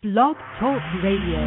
Blog Talk Radio.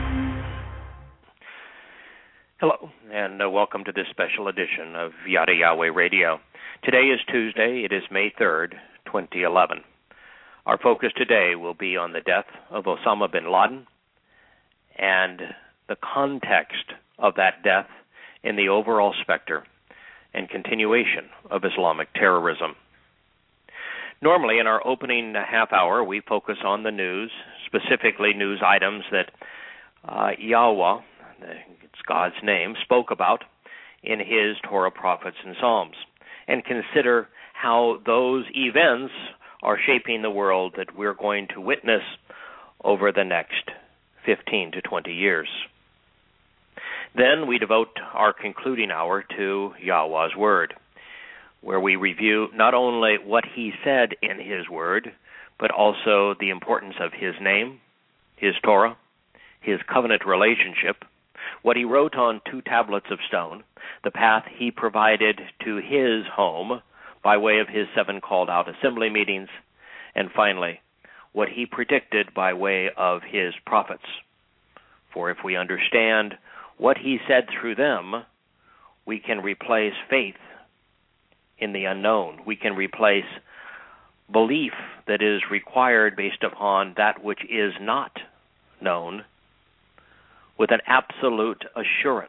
Hello, and welcome to this special edition of Yada Yahweh Radio. Today is Tuesday. It is May 3rd, 2011. Our focus today will be on the death of Osama bin Laden and the context of that death in the overall specter and continuation of Islamic terrorism. Normally, in our opening half hour, we focus on the news, specifically news items that Yahweh, it's God's name, spoke about in his Torah, prophets, and Psalms, and consider how those events are shaping the world that we're going to witness over the next 15 to 20 years. Then we devote our concluding hour to Yahweh's Word, where we review not only what he said in his word, but also the importance of his name, his Torah, his covenant relationship, what he wrote on 2 tablets of stone, the path he provided to his home by way of his 7 called-out assembly meetings, and finally, what he predicted by way of his prophets. For if we understand what he said through them, we can replace faith in the unknown. We can replace belief that is required based upon that which is not known with an absolute assurance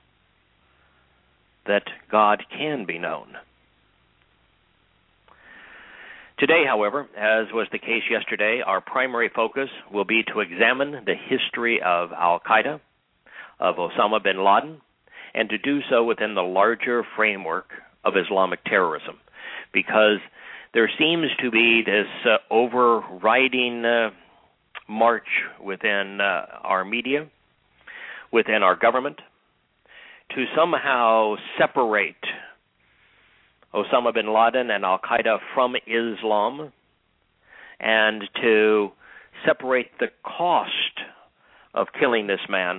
that God can be known. Today, however, as was the case yesterday, our primary focus will be to examine the history of Al-Qaeda, of Osama bin Laden, and to do so within the larger framework of Islamic terrorism, because there seems to be this overriding march within our media, within our government, to somehow separate Osama bin Laden and Al-Qaeda from Islam, and to separate the cost of killing this man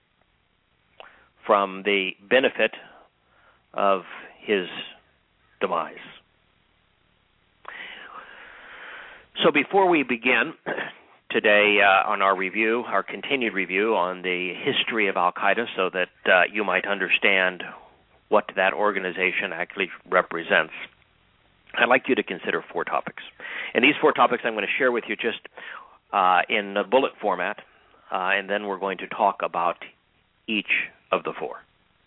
from the benefit of his demise. So before we begin today on our review, our continued review on the history of Al-Qaeda, so that you might understand what that organization actually represents, I'd like you to consider 4 topics. And these 4 topics I'm going to share with you just in a bullet format, and then we're going to talk about each of the 4.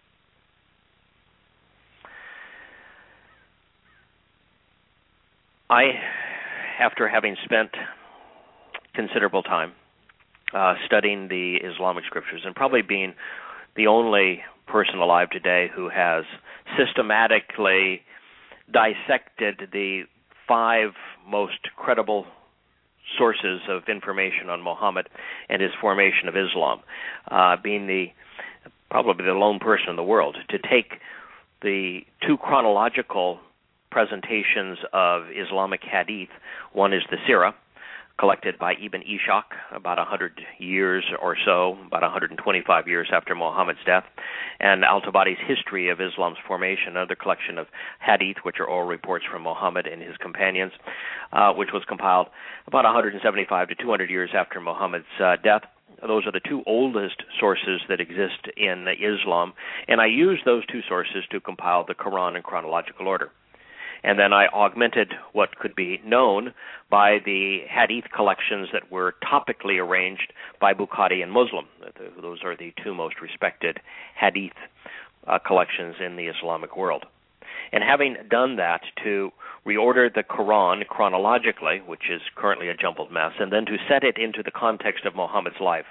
After having spent considerable time studying the Islamic scriptures, and probably being the only person alive today who has systematically dissected the 5 most credible sources of information on Muhammad and his formation of Islam, being probably the lone person in the world to take the 2 chronological presentations of Islamic hadith. One is the Sirah, collected by Ibn Ishaq about 100 years or so, about 125 years after Muhammad's death, and Al-Tabari's History of Islam's Formation, another collection of hadith, which are oral reports from Muhammad and his companions, which was compiled about 175 to 200 years after Muhammad's death. Those are the 2 oldest sources that exist in Islam, and I use those 2 sources to compile the Quran in chronological order. And then I augmented what could be known by the hadith collections that were topically arranged by Bukhari and Muslim. Those are the 2 most respected hadith collections in the Islamic world. And having done that, to reorder the Quran chronologically, which is currently a jumbled mess, and then to set it into the context of Muhammad's life,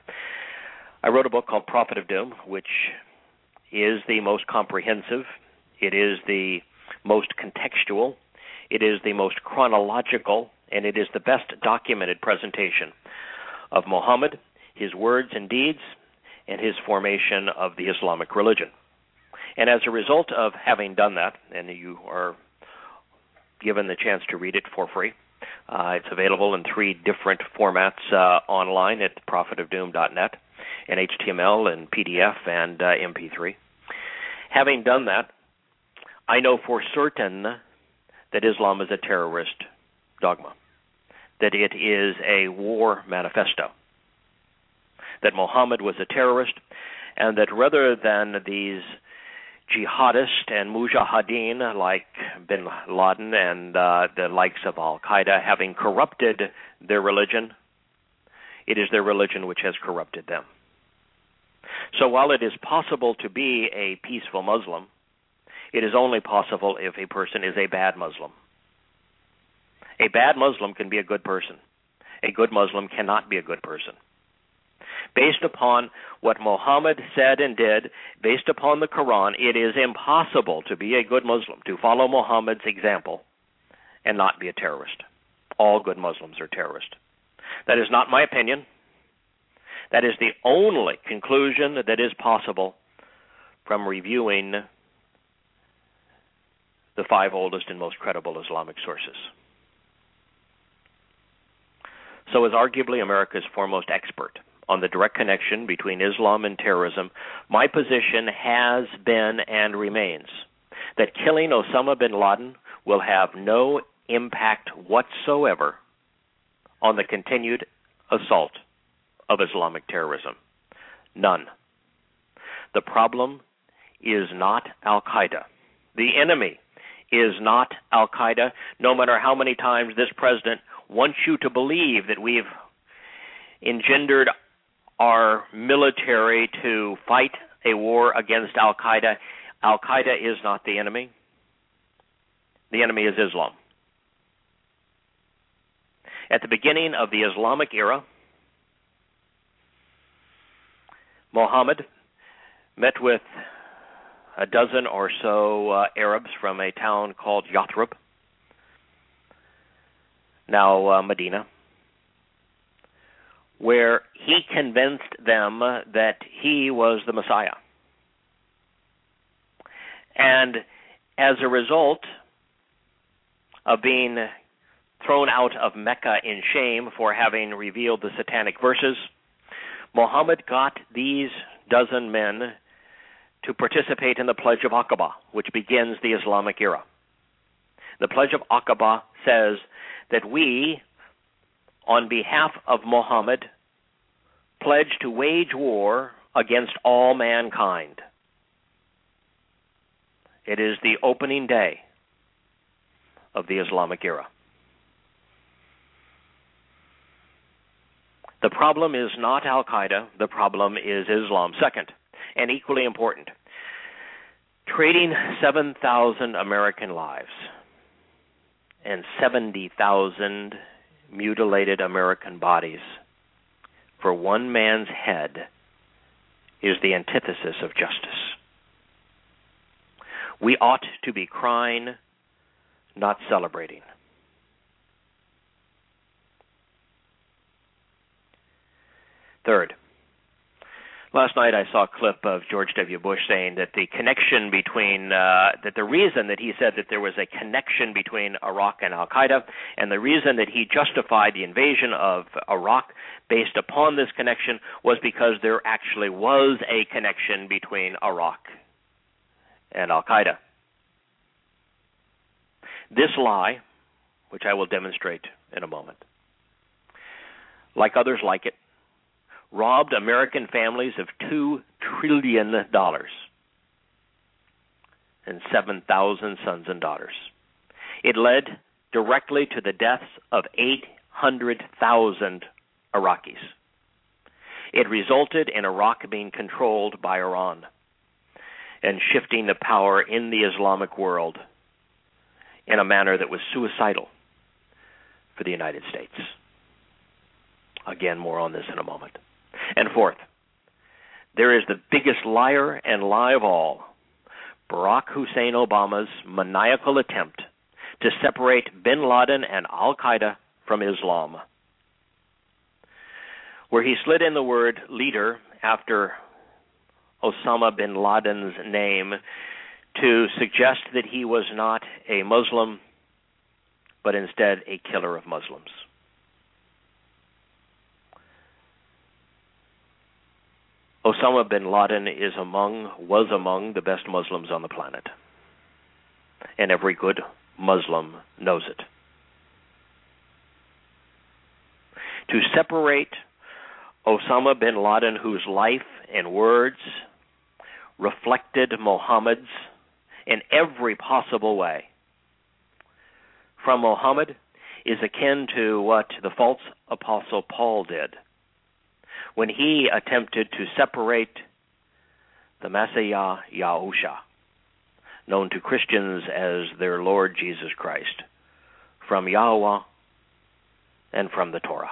I wrote a book called Prophet of Doom, which is the most comprehensive. It is the most contextual, it is the most chronological, and it is the best documented presentation of Muhammad, his words and deeds, and his formation of the Islamic religion. And as a result of having done that, and you are given the chance to read it for free, it's available in 3 different formats online at prophetofdoom.net, in HTML and PDF and MP3. Having done that, I know for certain that Islam is a terrorist dogma, that it is a war manifesto, that Muhammad was a terrorist, and that rather than these jihadists and mujahideen like bin Laden and the likes of Al-Qaeda having corrupted their religion, it is their religion which has corrupted them. So while it is possible to be a peaceful Muslim, it is only possible if a person is a bad Muslim. A bad Muslim can be a good person. A good Muslim cannot be a good person. Based upon what Muhammad said and did, based upon the Quran, it is impossible to be a good Muslim, to follow Muhammad's example and not be a terrorist. All good Muslims are terrorists. That is not my opinion. That is the only conclusion that is possible from reviewing the 5 oldest and most credible Islamic sources. So as arguably America's foremost expert on the direct connection between Islam and terrorism, my position has been and remains that killing Osama bin Laden will have no impact whatsoever on the continued assault of Islamic terrorism. None. The problem is not Al-Qaeda. The enemy is not Al-Qaeda, no matter how many times this president wants you to believe that we've engendered our military to fight a war against Al-Qaeda. Al-Qaeda is not the enemy. The enemy is Islam. At the beginning of the Islamic era, Muhammad met with a dozen or so Arabs from a town called Yathrib, now Medina, where he convinced them that he was the Messiah. And as a result of being thrown out of Mecca in shame for having revealed the satanic verses, Muhammad got these dozen men to participate in the Pledge of Aqaba, which begins the Islamic era. The Pledge of Aqaba says that we, on behalf of Muhammad, pledge to wage war against all mankind. It is the opening day of the Islamic era. The problem is not Al-Qaeda. The problem is Islam. Second, and equally important, trading 7,000 American lives and 70,000 mutilated American bodies for one man's head is the antithesis of justice. We ought to be crying, not celebrating. Third, last night I saw a clip of George W. Bush saying that the connection between, that the reason that he said that there was a connection between Iraq and Al-Qaeda, and the reason that he justified the invasion of Iraq based upon this connection was because there actually was a connection between Iraq and Al-Qaeda. This lie, which I will demonstrate in a moment, like others like it, robbed American families of $2 trillion and 7,000 sons and daughters. It led directly to the deaths of 800,000 Iraqis. It resulted in Iraq being controlled by Iran and shifting the power in the Islamic world in a manner that was suicidal for the United States. Again, more on this in a moment. And fourth, there is the biggest liar and lie of all, Barack Hussein Obama's maniacal attempt to separate bin Laden and Al-Qaeda from Islam, where he slid in the word leader after Osama bin Laden's name to suggest that he was not a Muslim, but instead a killer of Muslims. Osama bin Laden was among the best Muslims on the planet. And every good Muslim knows it. To separate Osama bin Laden, whose life and words reflected Muhammad's in every possible way, from Muhammad is akin to what the false apostle Paul did when he attempted to separate the Messiah Yahusha, known to Christians as their Lord Jesus Christ, from Yahweh and from the Torah.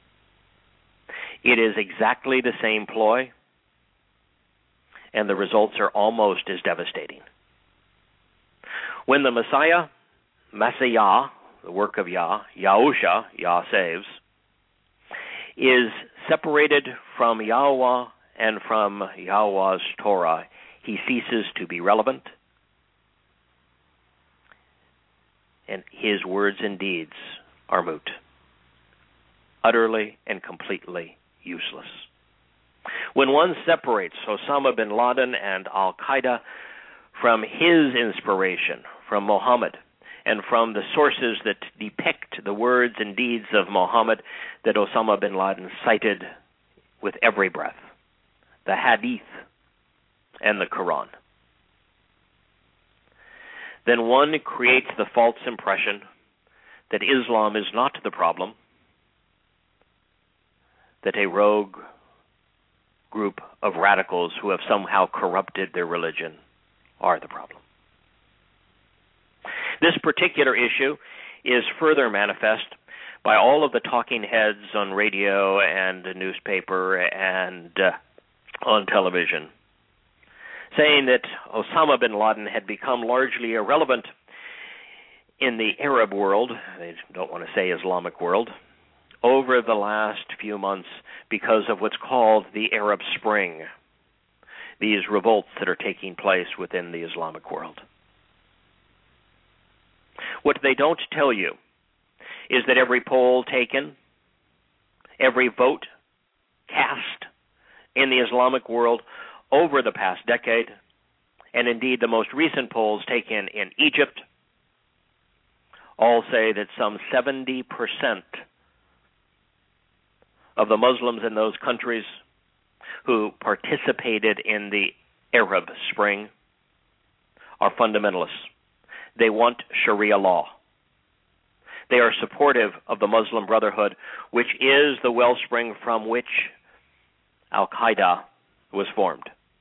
It is exactly the same ploy, and the results are almost as devastating. When the Messiah, the work of Yah, Yahusha, Yah saves, is separated from Yahweh and from Yahweh's Torah, he ceases to be relevant, and his words and deeds are moot, utterly and completely useless. When one separates Osama bin Laden and Al-Qaeda from his inspiration, from Muhammad, and from the sources that depict the words and deeds of Muhammad that Osama bin Laden cited with every breath, the Hadith and the Quran, then one creates the false impression that Islam is not the problem, that a rogue group of radicals who have somehow corrupted their religion are the problem. This particular issue is further manifest by all of the talking heads on radio and newspaper and on television, saying that Osama bin Laden had become largely irrelevant in the Arab world, they don't want to say Islamic world, over the last few months because of what's called the Arab Spring, these revolts that are taking place within the Islamic world. What they don't tell you is that every poll taken, every vote cast in the Islamic world over the past decade, and indeed the most recent polls taken in Egypt, all say that some 70% of the Muslims in those countries who participated in the Arab Spring are fundamentalists. They want Sharia law. They are supportive of the Muslim Brotherhood, which is the wellspring from which Al-Qaeda was formed.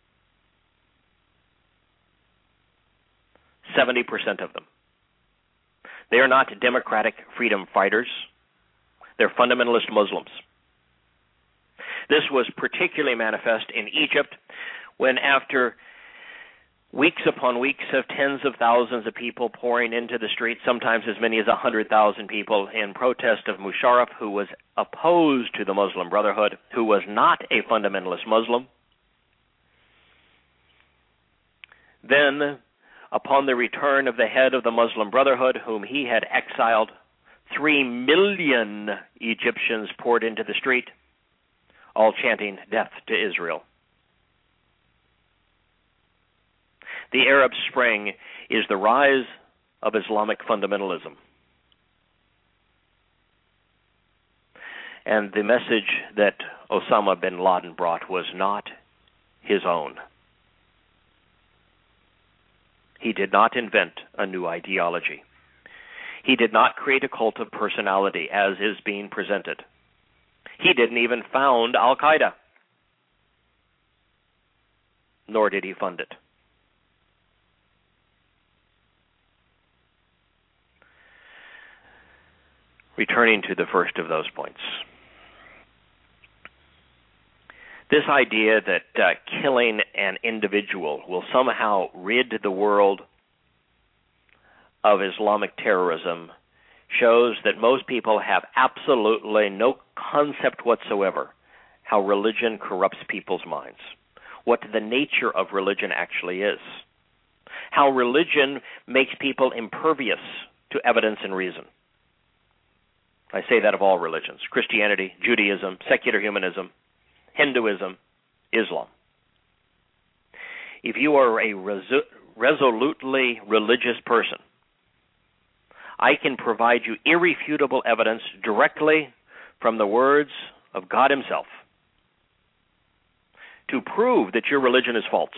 70% of them. They are not democratic freedom fighters. They're fundamentalist Muslims. This was particularly manifest in Egypt when, after weeks upon weeks of tens of thousands of people pouring into the streets, sometimes as many as 100,000 people, in protest of Musharraf, who was opposed to the Muslim Brotherhood, who was not a fundamentalist Muslim, then, upon the return of the head of the Muslim Brotherhood, whom he had exiled, 3 million Egyptians poured into the street, all chanting death to Israel. The Arab Spring is the rise of Islamic fundamentalism. And the message that Osama bin Laden brought was not his own. He did not invent a new ideology. He did not create a cult of personality as is being presented. He didn't even found Al-Qaeda, nor did he fund it. Returning to the first of those points. This idea that killing an individual will somehow rid the world of Islamic terrorism shows that most people have absolutely no concept whatsoever how religion corrupts people's minds, what the nature of religion actually is, how religion makes people impervious to evidence and reason. I say that of all religions: Christianity, Judaism, secular humanism, Hinduism, Islam. If you are a resolutely religious person, I can provide you irrefutable evidence directly from the words of God Himself to prove that your religion is false,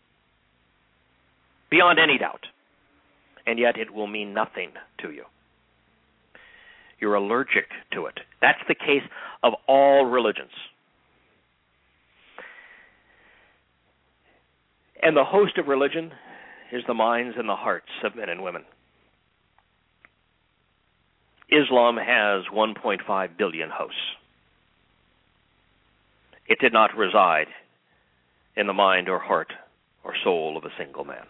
beyond any doubt, and yet it will mean nothing to you. You're allergic to it. That's the case of all religions. And the host of religion is the minds and the hearts of men and women. Islam has 1.5 billion hosts. It did not reside in the mind or heart or soul of a single man.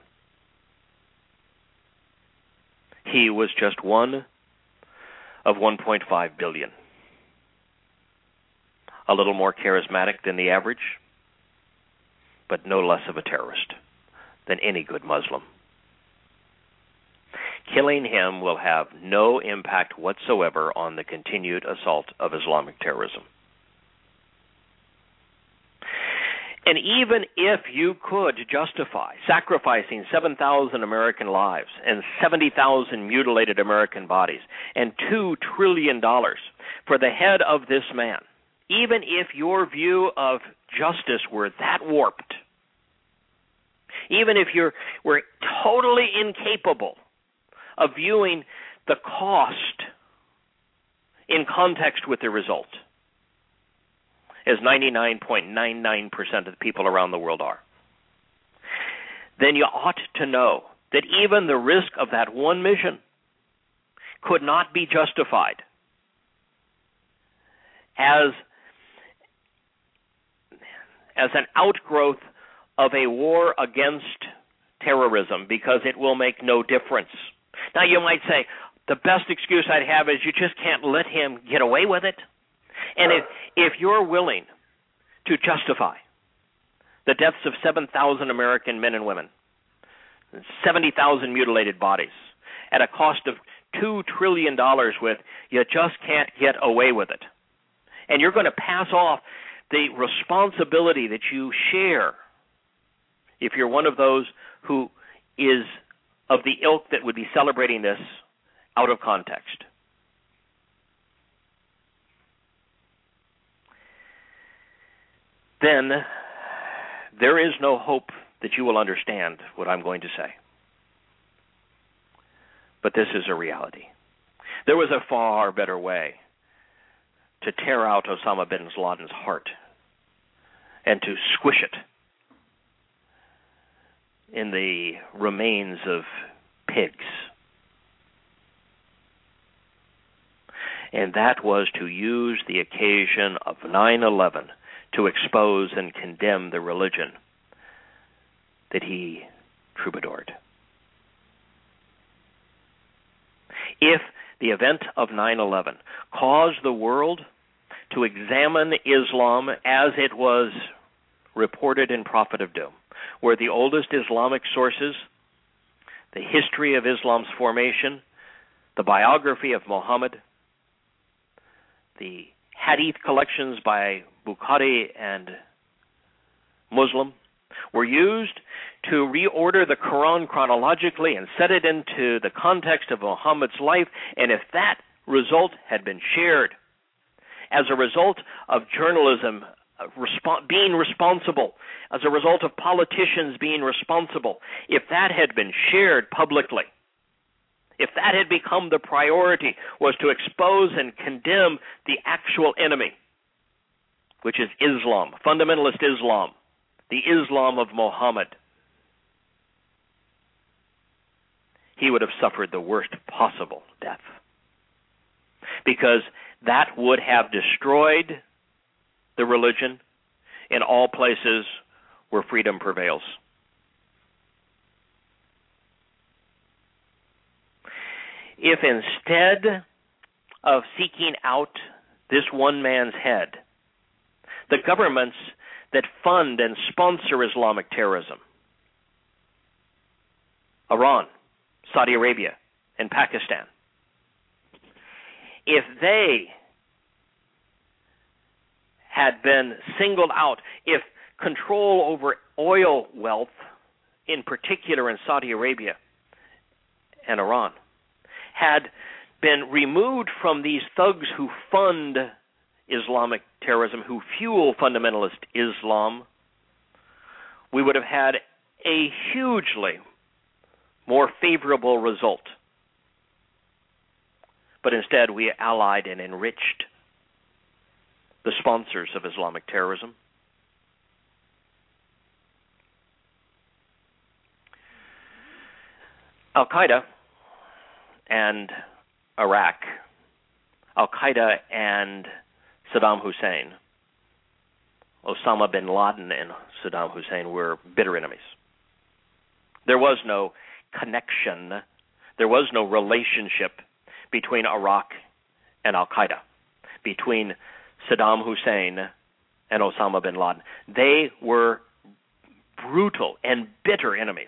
He was just one of 1.5 billion. A little more charismatic than the average, but no less of a terrorist than any good Muslim. Killing him will have no impact whatsoever on the continued assault of Islamic terrorism. And even if you could justify sacrificing 7,000 American lives and 70,000 mutilated American bodies and $2 trillion for the head of this man, even if your view of justice were that warped, even if you were totally incapable of viewing the cost in context with the result, as 99.99% of the people around the world are, then you ought to know that even the risk of that one mission could not be justified as an outgrowth of a war against terrorism, because it will make no difference. Now, you might say, the best excuse I'd have is you just can't let him get away with it. And if you're willing to justify the deaths of 7,000 American men and women, 70,000 mutilated bodies, at a cost of $2 trillion with, you just can't get away with it, and you're going to pass off the responsibility that you share if you're one of those who is of the ilk that would be celebrating this out of context. Then there is no hope that you will understand what I'm going to say. But this is a reality. There was a far better way to tear out Osama bin Laden's heart and to squish it in the remains of pigs. And that was to use the occasion of 9/11 to expose and condemn the religion that he troubadoured. If the event of 9/11 caused the world to examine Islam as it was reported in Prophet of Doom, where the oldest Islamic sources, the history of Islam's formation, the biography of Muhammad, the hadith collections by Bukhari and Muslim, were used to reorder the Quran chronologically and set it into the context of Muhammad's life, and if that result had been shared as a result of journalism being responsible, as a result of politicians being responsible, if that had been shared publicly, if that had become the priority, was to expose and condemn the actual enemy, which is Islam, fundamentalist Islam, the Islam of Muhammad, he would have suffered the worst possible death. Because that would have destroyed the religion in all places where freedom prevails. If instead of seeking out this one man's head, the governments that fund and sponsor Islamic terrorism, Iran, Saudi Arabia, and Pakistan, if they had been singled out, if control over oil wealth, in particular in Saudi Arabia and Iran, had been removed from these thugs who fund Islamic terrorism, who fuel fundamentalist Islam, we would have had a hugely more favorable result. But instead, we allied and enriched the sponsors of Islamic terrorism. Al-Qaeda and Iraq, Al-Qaeda and Saddam Hussein, Osama bin Laden and Saddam Hussein were bitter enemies. There was no connection, there was no relationship between Iraq and Al-Qaeda, between Saddam Hussein and Osama bin Laden. They were brutal and bitter enemies.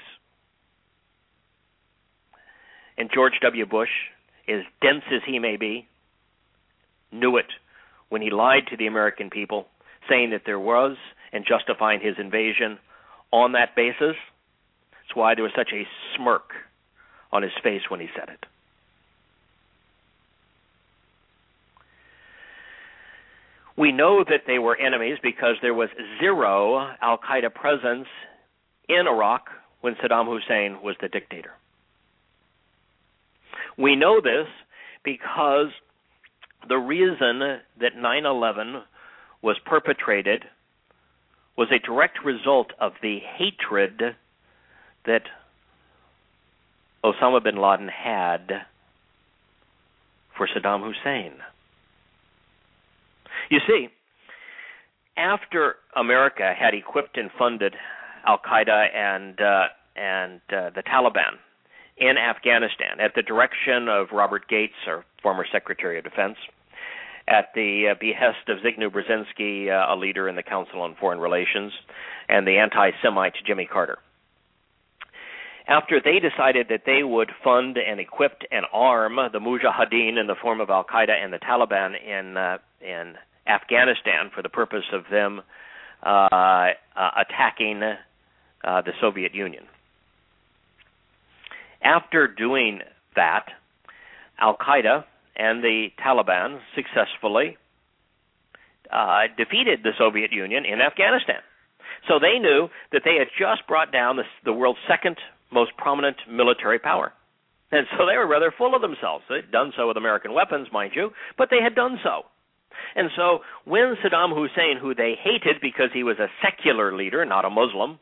And George W. Bush, as dense as he may be, knew it when he lied to the American people, saying that there was, and justifying his invasion on that basis. That's why there was such a smirk on his face when he said it. We know that they were enemies because there was zero Al-Qaeda presence in Iraq when Saddam Hussein was the dictator. We know this because the reason that 9/11 was perpetrated was a direct result of the hatred that Osama bin Laden had for Saddam Hussein. You see, after America had equipped and funded Al-Qaeda and the Taliban in Afghanistan at the direction of Robert Gates, our former Secretary of Defense, at the behest of Zbigniew Brzezinski, a leader in the Council on Foreign Relations, and the anti-Semite Jimmy Carter. After they decided that they would fund and equip and arm the Mujahideen in the form of Al-Qaeda and the Taliban in Afghanistan for the purpose of them attacking the Soviet Union. After doing that, Al-Qaeda and the Taliban successfully defeated the Soviet Union in Afghanistan. So they knew that they had just brought down the world's second most prominent military power. And so they were rather full of themselves. They'd done so with American weapons, mind you, but they had done so. And so when Saddam Hussein, who they hated because he was a secular leader, not a Muslim,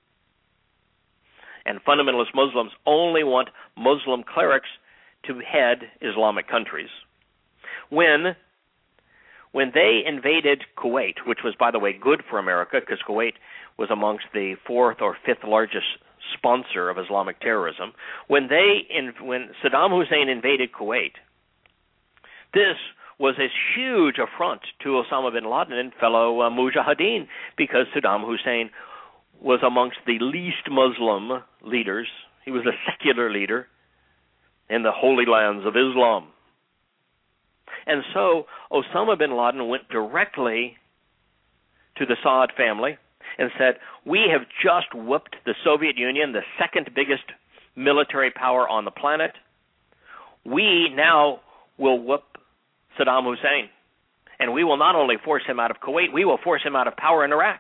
and fundamentalist Muslims only want Muslim clerics to head Islamic countries. When they invaded Kuwait, which was, by the way, good for America because Kuwait was amongst the fourth or fifth largest sponsor of Islamic terrorism, when Saddam Hussein invaded Kuwait, this was a huge affront to Osama bin Laden and fellow Mujahideen because Saddam Hussein was amongst the least Muslim leaders. He was a secular leader in the holy lands of Islam. And so Osama bin Laden went directly to the Saud family and said, we have just whooped the Soviet Union, the second biggest military power on the planet. We now will whoop Saddam Hussein. And we will not only force him out of Kuwait, we will force him out of power in Iraq.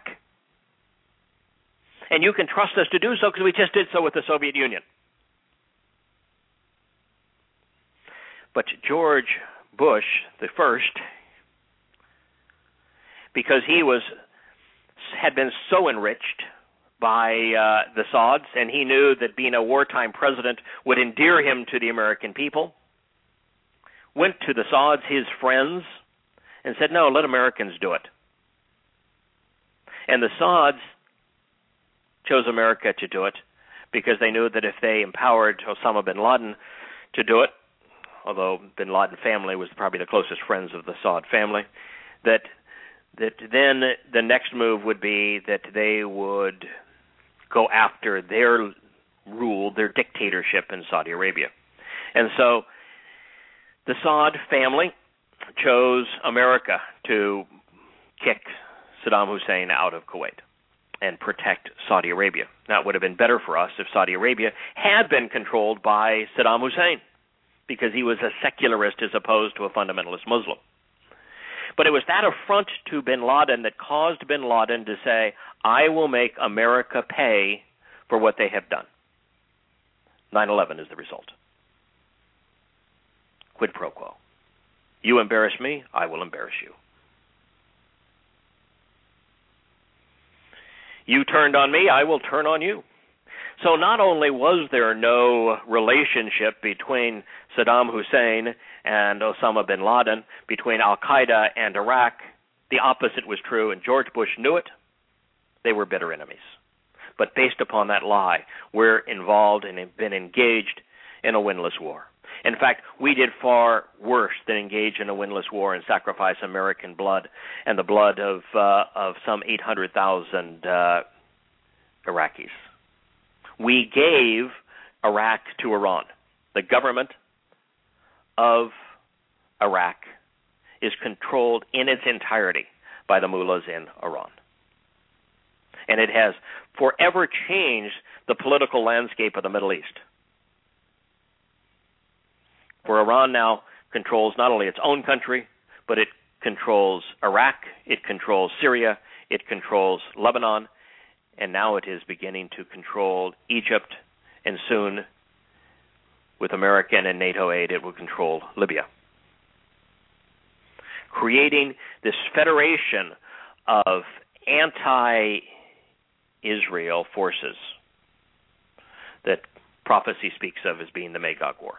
And you can trust us to do so because we just did so with the Soviet Union. But George Bush the first, because he had been so enriched by the Sauds, and he knew that being a wartime president would endear him to the American people, went to the Sauds, his friends, and said, no, let Americans do it. And the Sauds chose America to do it because they knew that if they empowered Osama bin Laden to do it, although bin Laden family was probably the closest friends of the Saud family, that then the next move would be that they would go after their rule, their dictatorship in Saudi Arabia. And so the Saud family chose America to kick Saddam Hussein out of Kuwait and protect Saudi Arabia. Now, it would have been better for us if Saudi Arabia had been controlled by Saddam Hussein, because he was a secularist as opposed to a fundamentalist Muslim. But it was that affront to bin Laden that caused bin Laden to say, I will make America pay for what they have done. 9/11 is the result. Quid pro quo. You embarrass me, I will embarrass you. You turned on me, I will turn on you. So not only was there no relationship between Saddam Hussein and Osama bin Laden, between Al-Qaeda and Iraq, the opposite was true, and George Bush knew it. They were bitter enemies. But based upon that lie, we're involved and have been engaged in a winless war. In fact, we did far worse than engage in a winless war and sacrifice American blood and the blood of some 800,000 Iraqis. We gave Iraq to Iran. The government of Iraq is controlled in its entirety by the mullahs in Iran. And it has forever changed the political landscape of the Middle East. For Iran now controls not only its own country, but it controls Iraq, it controls Syria, it controls Lebanon, and now it is beginning to control Egypt, and soon, with American and NATO aid, it will control Libya. Creating this federation of anti-Israel forces that prophecy speaks of as being the Magog War.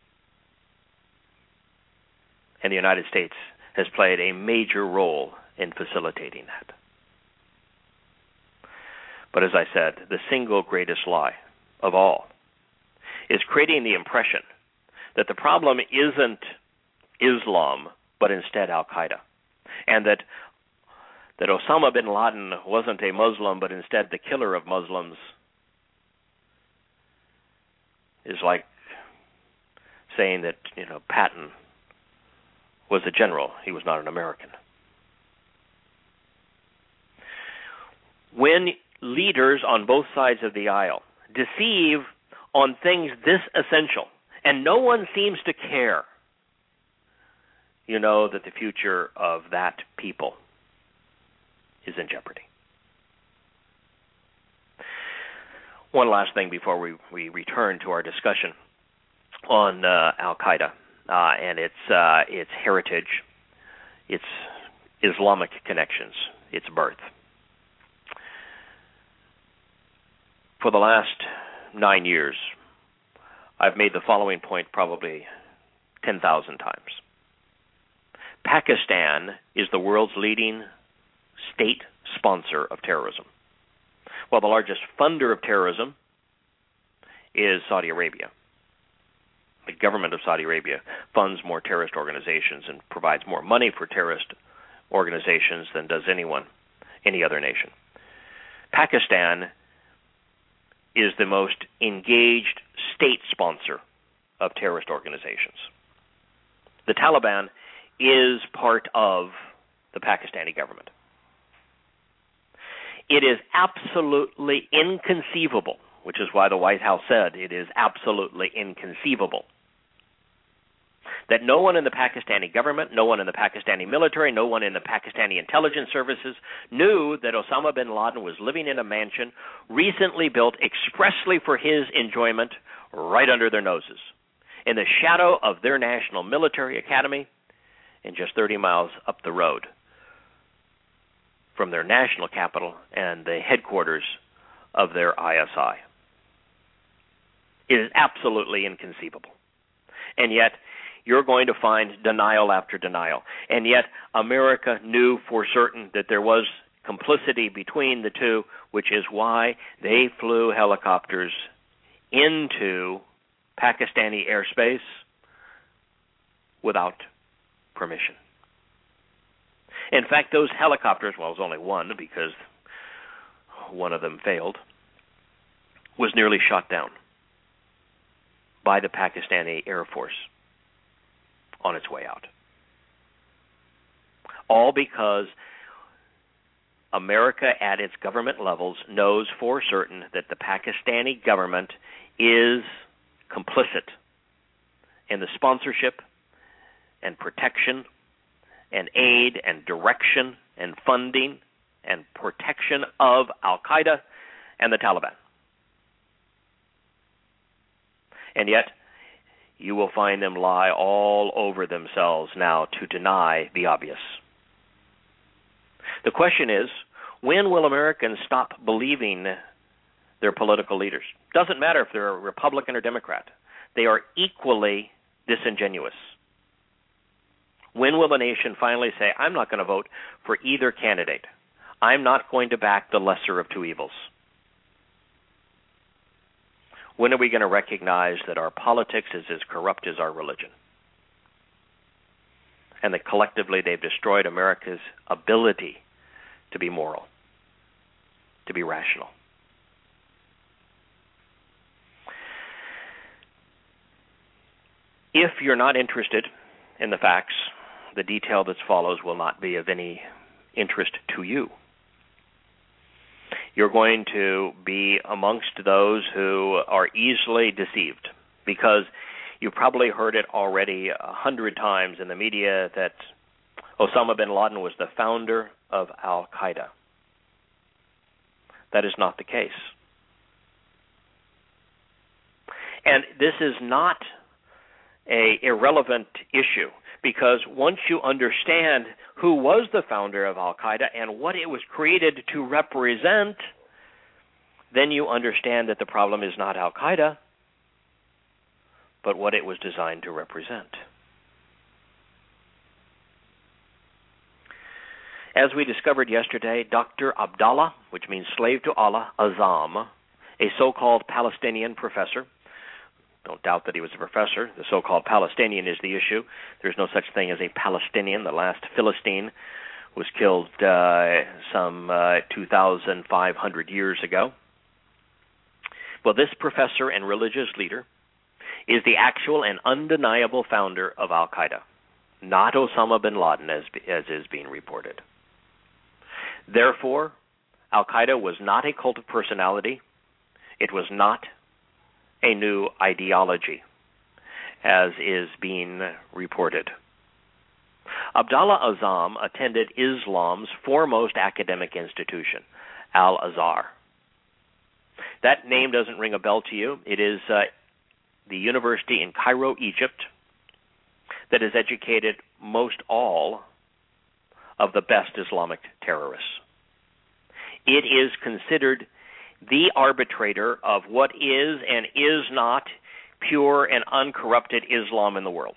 And the United States has played a major role in facilitating that. But as I said, the single greatest lie of all is creating the impression that the problem isn't Islam, but instead Al-Qaeda. And that Osama bin Laden wasn't a Muslim, but instead the killer of Muslims, is like saying that, Patton was a general. He was not an American. When leaders on both sides of the aisle deceive on things this essential, and no one seems to care, you know that the future of that people is in jeopardy. One last thing before we return to our discussion on Al-Qaeda and its heritage, its Islamic connections, its birth. For the last 9 years, I've made the following point probably 10,000 times. Pakistan is the world's leading state sponsor of terrorism, while the largest funder of terrorism is Saudi Arabia. The government of Saudi Arabia funds more terrorist organizations and provides more money for terrorist organizations than does any other nation. Pakistan is the most engaged state sponsor of terrorist organizations. The Taliban is part of the Pakistani government. It is absolutely inconceivable, which is why the White House said it is absolutely inconceivable, that no one in the Pakistani government, no one in the Pakistani military, no one in the Pakistani intelligence services knew that Osama bin Laden was living in a mansion recently built expressly for his enjoyment right under their noses, in the shadow of their national military academy and just 30 miles up the road from their national capital and the headquarters of their ISI. It is absolutely inconceivable. And yet, you're going to find denial after denial. And yet, America knew for certain that there was complicity between the two, which is why they flew helicopters into Pakistani airspace without permission. In fact, those helicopters, well, it was only one because one of them failed, was nearly shot down by the Pakistani Air Force on its way out. All because America at its government levels knows for certain that the Pakistani government is complicit in the sponsorship and protection and aid and direction and funding and protection of Al-Qaeda and the Taliban. And yet, you will find them lie all over themselves now to deny the obvious. The question is, when will Americans stop believing their political leaders? Doesn't matter if they're a Republican or Democrat. They are equally disingenuous. When will the nation finally say, I'm not going to vote for either candidate. I'm not going to back the lesser of two evils? When are we going to recognize that our politics is as corrupt as our religion? And that collectively they've destroyed America's ability to be moral, to be rational. If you're not interested in the facts, the detail that follows will not be of any interest to you. You're going to be amongst those who are easily deceived, because you probably heard it already 100 times in the media that Osama bin Laden was the founder of Al-Qaeda. That is not the case. And this is not an irrelevant issue, because once you understand who was the founder of Al-Qaeda and what it was created to represent, then you understand that the problem is not Al-Qaeda, but what it was designed to represent. As we discovered yesterday, Dr. Abdallah, which means slave to Allah, Azzam, a so-called Palestinian professor. Don't doubt that he was a professor. The so-called Palestinian is the issue. There's no such thing as a Palestinian. The last Philistine was killed some 2,500 years ago. Well, this professor and religious leader is the actual and undeniable founder of Al-Qaeda, not Osama bin Laden as is being reported. Therefore, Al-Qaeda was not a cult of personality. It was not a new ideology, as is being reported. Abdallah Azzam attended Islam's foremost academic institution, Al-Azhar. That name doesn't ring a bell to you. It is the university in Cairo, Egypt, that has educated most all of the best Islamic terrorists. It is considered the arbitrator of what is and is not pure and uncorrupted Islam in the world.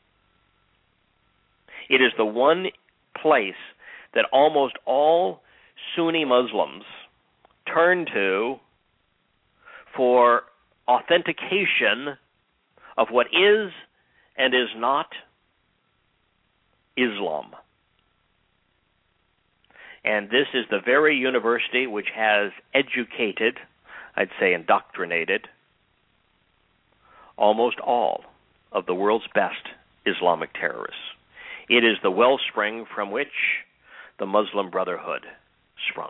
It is the one place that almost all Sunni Muslims turn to for authentication of what is and is not Islam. And this is the very university which has educated, I'd say indoctrinated, almost all of the world's best Islamic terrorists. It is the wellspring from which the Muslim Brotherhood sprung.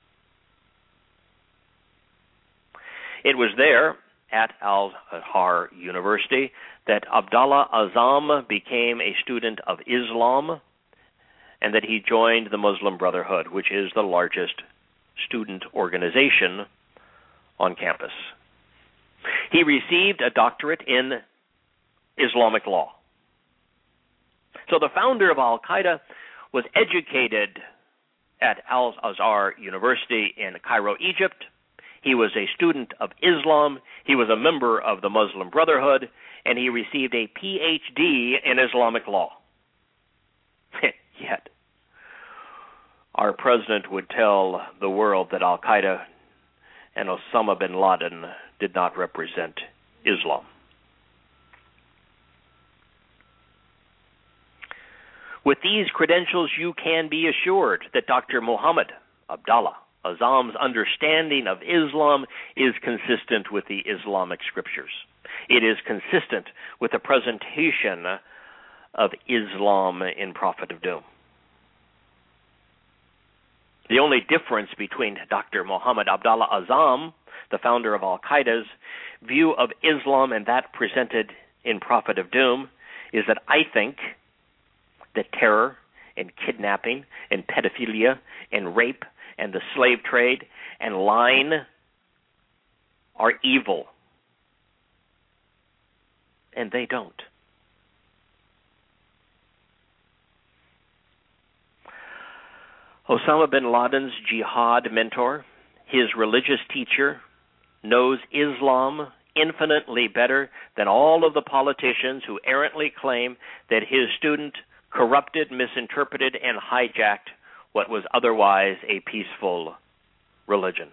It was there at Al-Azhar University that Abdallah Azzam became a student of Islam, and that he joined the Muslim Brotherhood, which is the largest student organization on campus. He received a doctorate in Islamic law. So the founder of Al-Qaeda was educated at Al-Azhar University in Cairo, Egypt. He was a student of Islam. He was a member of the Muslim Brotherhood, and he received a PhD in Islamic law. Yet, our president would tell the world that Al-Qaeda and Osama bin Laden did not represent Islam. With these credentials, you can be assured that Dr. Muhammad Abdallah Azzam's understanding of Islam is consistent with the Islamic scriptures. It is consistent with the presentation of Islam in Prophet of Doom. The only difference between Dr. Muhammad Abdallah Azzam, the founder of Al-Qaeda's, view of Islam and that presented in Prophet of Doom is that I think that terror and kidnapping and pedophilia and rape and the slave trade and lying are evil. And they don't. Osama bin Laden's jihad mentor, his religious teacher, knows Islam infinitely better than all of the politicians who errantly claim that his student corrupted, misinterpreted, and hijacked what was otherwise a peaceful religion.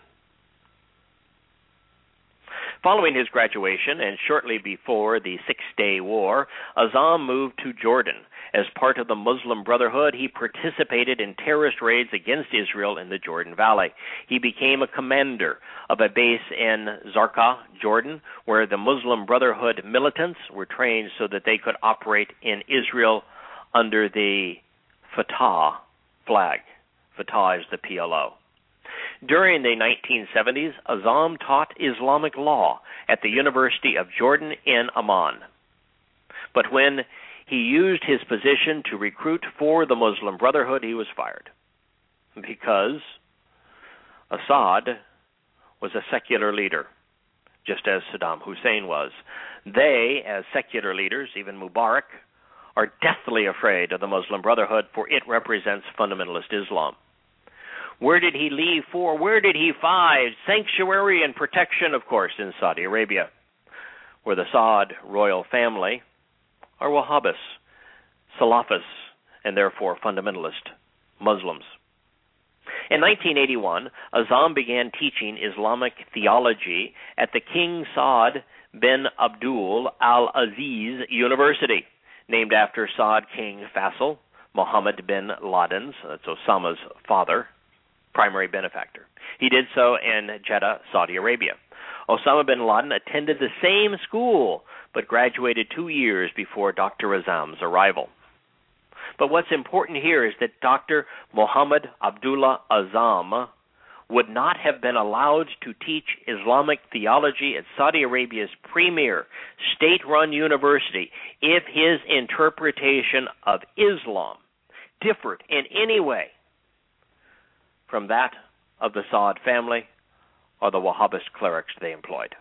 Following his graduation and shortly before the Six-Day War, Azzam moved to Jordan. As part of the Muslim Brotherhood, he participated in terrorist raids against Israel in the Jordan Valley. He became a commander of a base in Zarqa, Jordan, where the Muslim Brotherhood militants were trained so that they could operate in Israel under the Fatah flag. Fatah is the PLO. During the 1970s, Azzam taught Islamic law at the University of Jordan in Amman. But when he used his position to recruit for the Muslim Brotherhood, he was fired because Assad was a secular leader, just as Saddam Hussein was. They, as secular leaders, even Mubarak, are deathly afraid of the Muslim Brotherhood, for it represents fundamentalist Islam. Where did he leave for? Where did he find sanctuary and protection? Of course, in Saudi Arabia, where the Saud royal family are Wahhabis, Salafis, and therefore fundamentalist Muslims. In 1981, Azzam began teaching Islamic theology at the King Saud bin Abdul al-Aziz University, named after Saud King Faisal, Mohammed bin Laden's, that's Osama's father, primary benefactor. He did so in Jeddah, Saudi Arabia. Osama bin Laden attended the same school, but graduated 2 years before Dr. Azzam's arrival. But what's important here is that Dr. Mohammed Abdullah Azzam would not have been allowed to teach Islamic theology at Saudi Arabia's premier state-run university if his interpretation of Islam differed in any way from that of the Saud family or the Wahhabist clerics they employed.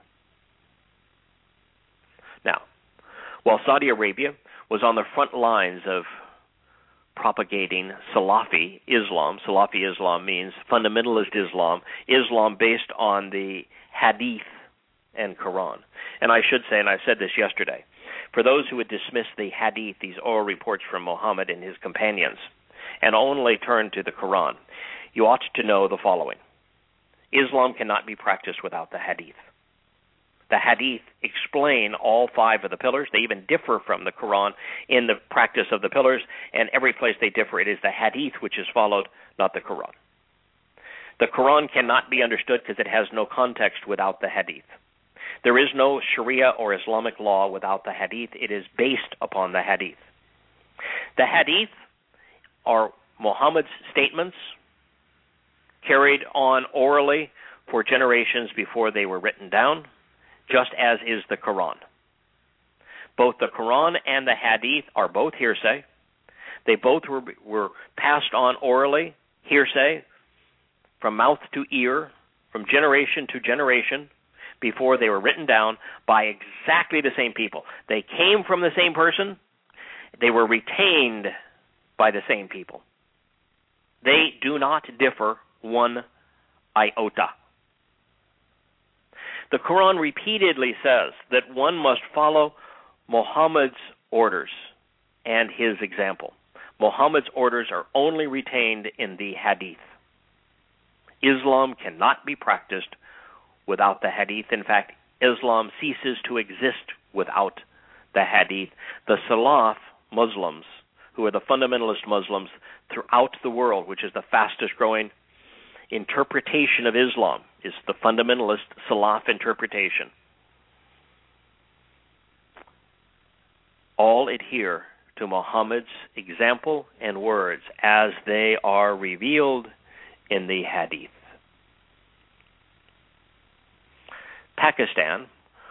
Now, while Saudi Arabia was on the front lines of propagating Salafi Islam means fundamentalist Islam, Islam based on the Hadith and Quran. And I should say, and I said this yesterday, for those who would dismiss the Hadith, these oral reports from Muhammad and his companions, and only turn to the Quran, you ought to know the following. Islam cannot be practiced without the Hadith. The Hadith explain all 5 of the pillars. They even differ from the Quran in the practice of the pillars, and every place they differ, it is the Hadith which is followed, not the Quran. The Quran cannot be understood because it has no context without the Hadith. There is no Sharia or Islamic law without the Hadith. It is based upon the Hadith. The Hadith are Muhammad's statements carried on orally for generations before they were written down, just as is the Quran. Both the Quran and the Hadith are both hearsay. They both were passed on orally, hearsay, from mouth to ear, from generation to generation, before they were written down by exactly the same people. They came from the same person. They were retained by the same people. They do not differ one iota. The Quran repeatedly says that one must follow Muhammad's orders and his example. Muhammad's orders are only retained in the Hadith. Islam cannot be practiced without the Hadith. In fact, Islam ceases to exist without the Hadith. The Salaf Muslims, who are the fundamentalist Muslims throughout the world, which is the fastest growing interpretation of Islam, is the fundamentalist Salaf interpretation. All adhere to Muhammad's example and words as they are revealed in the Hadith. Pakistan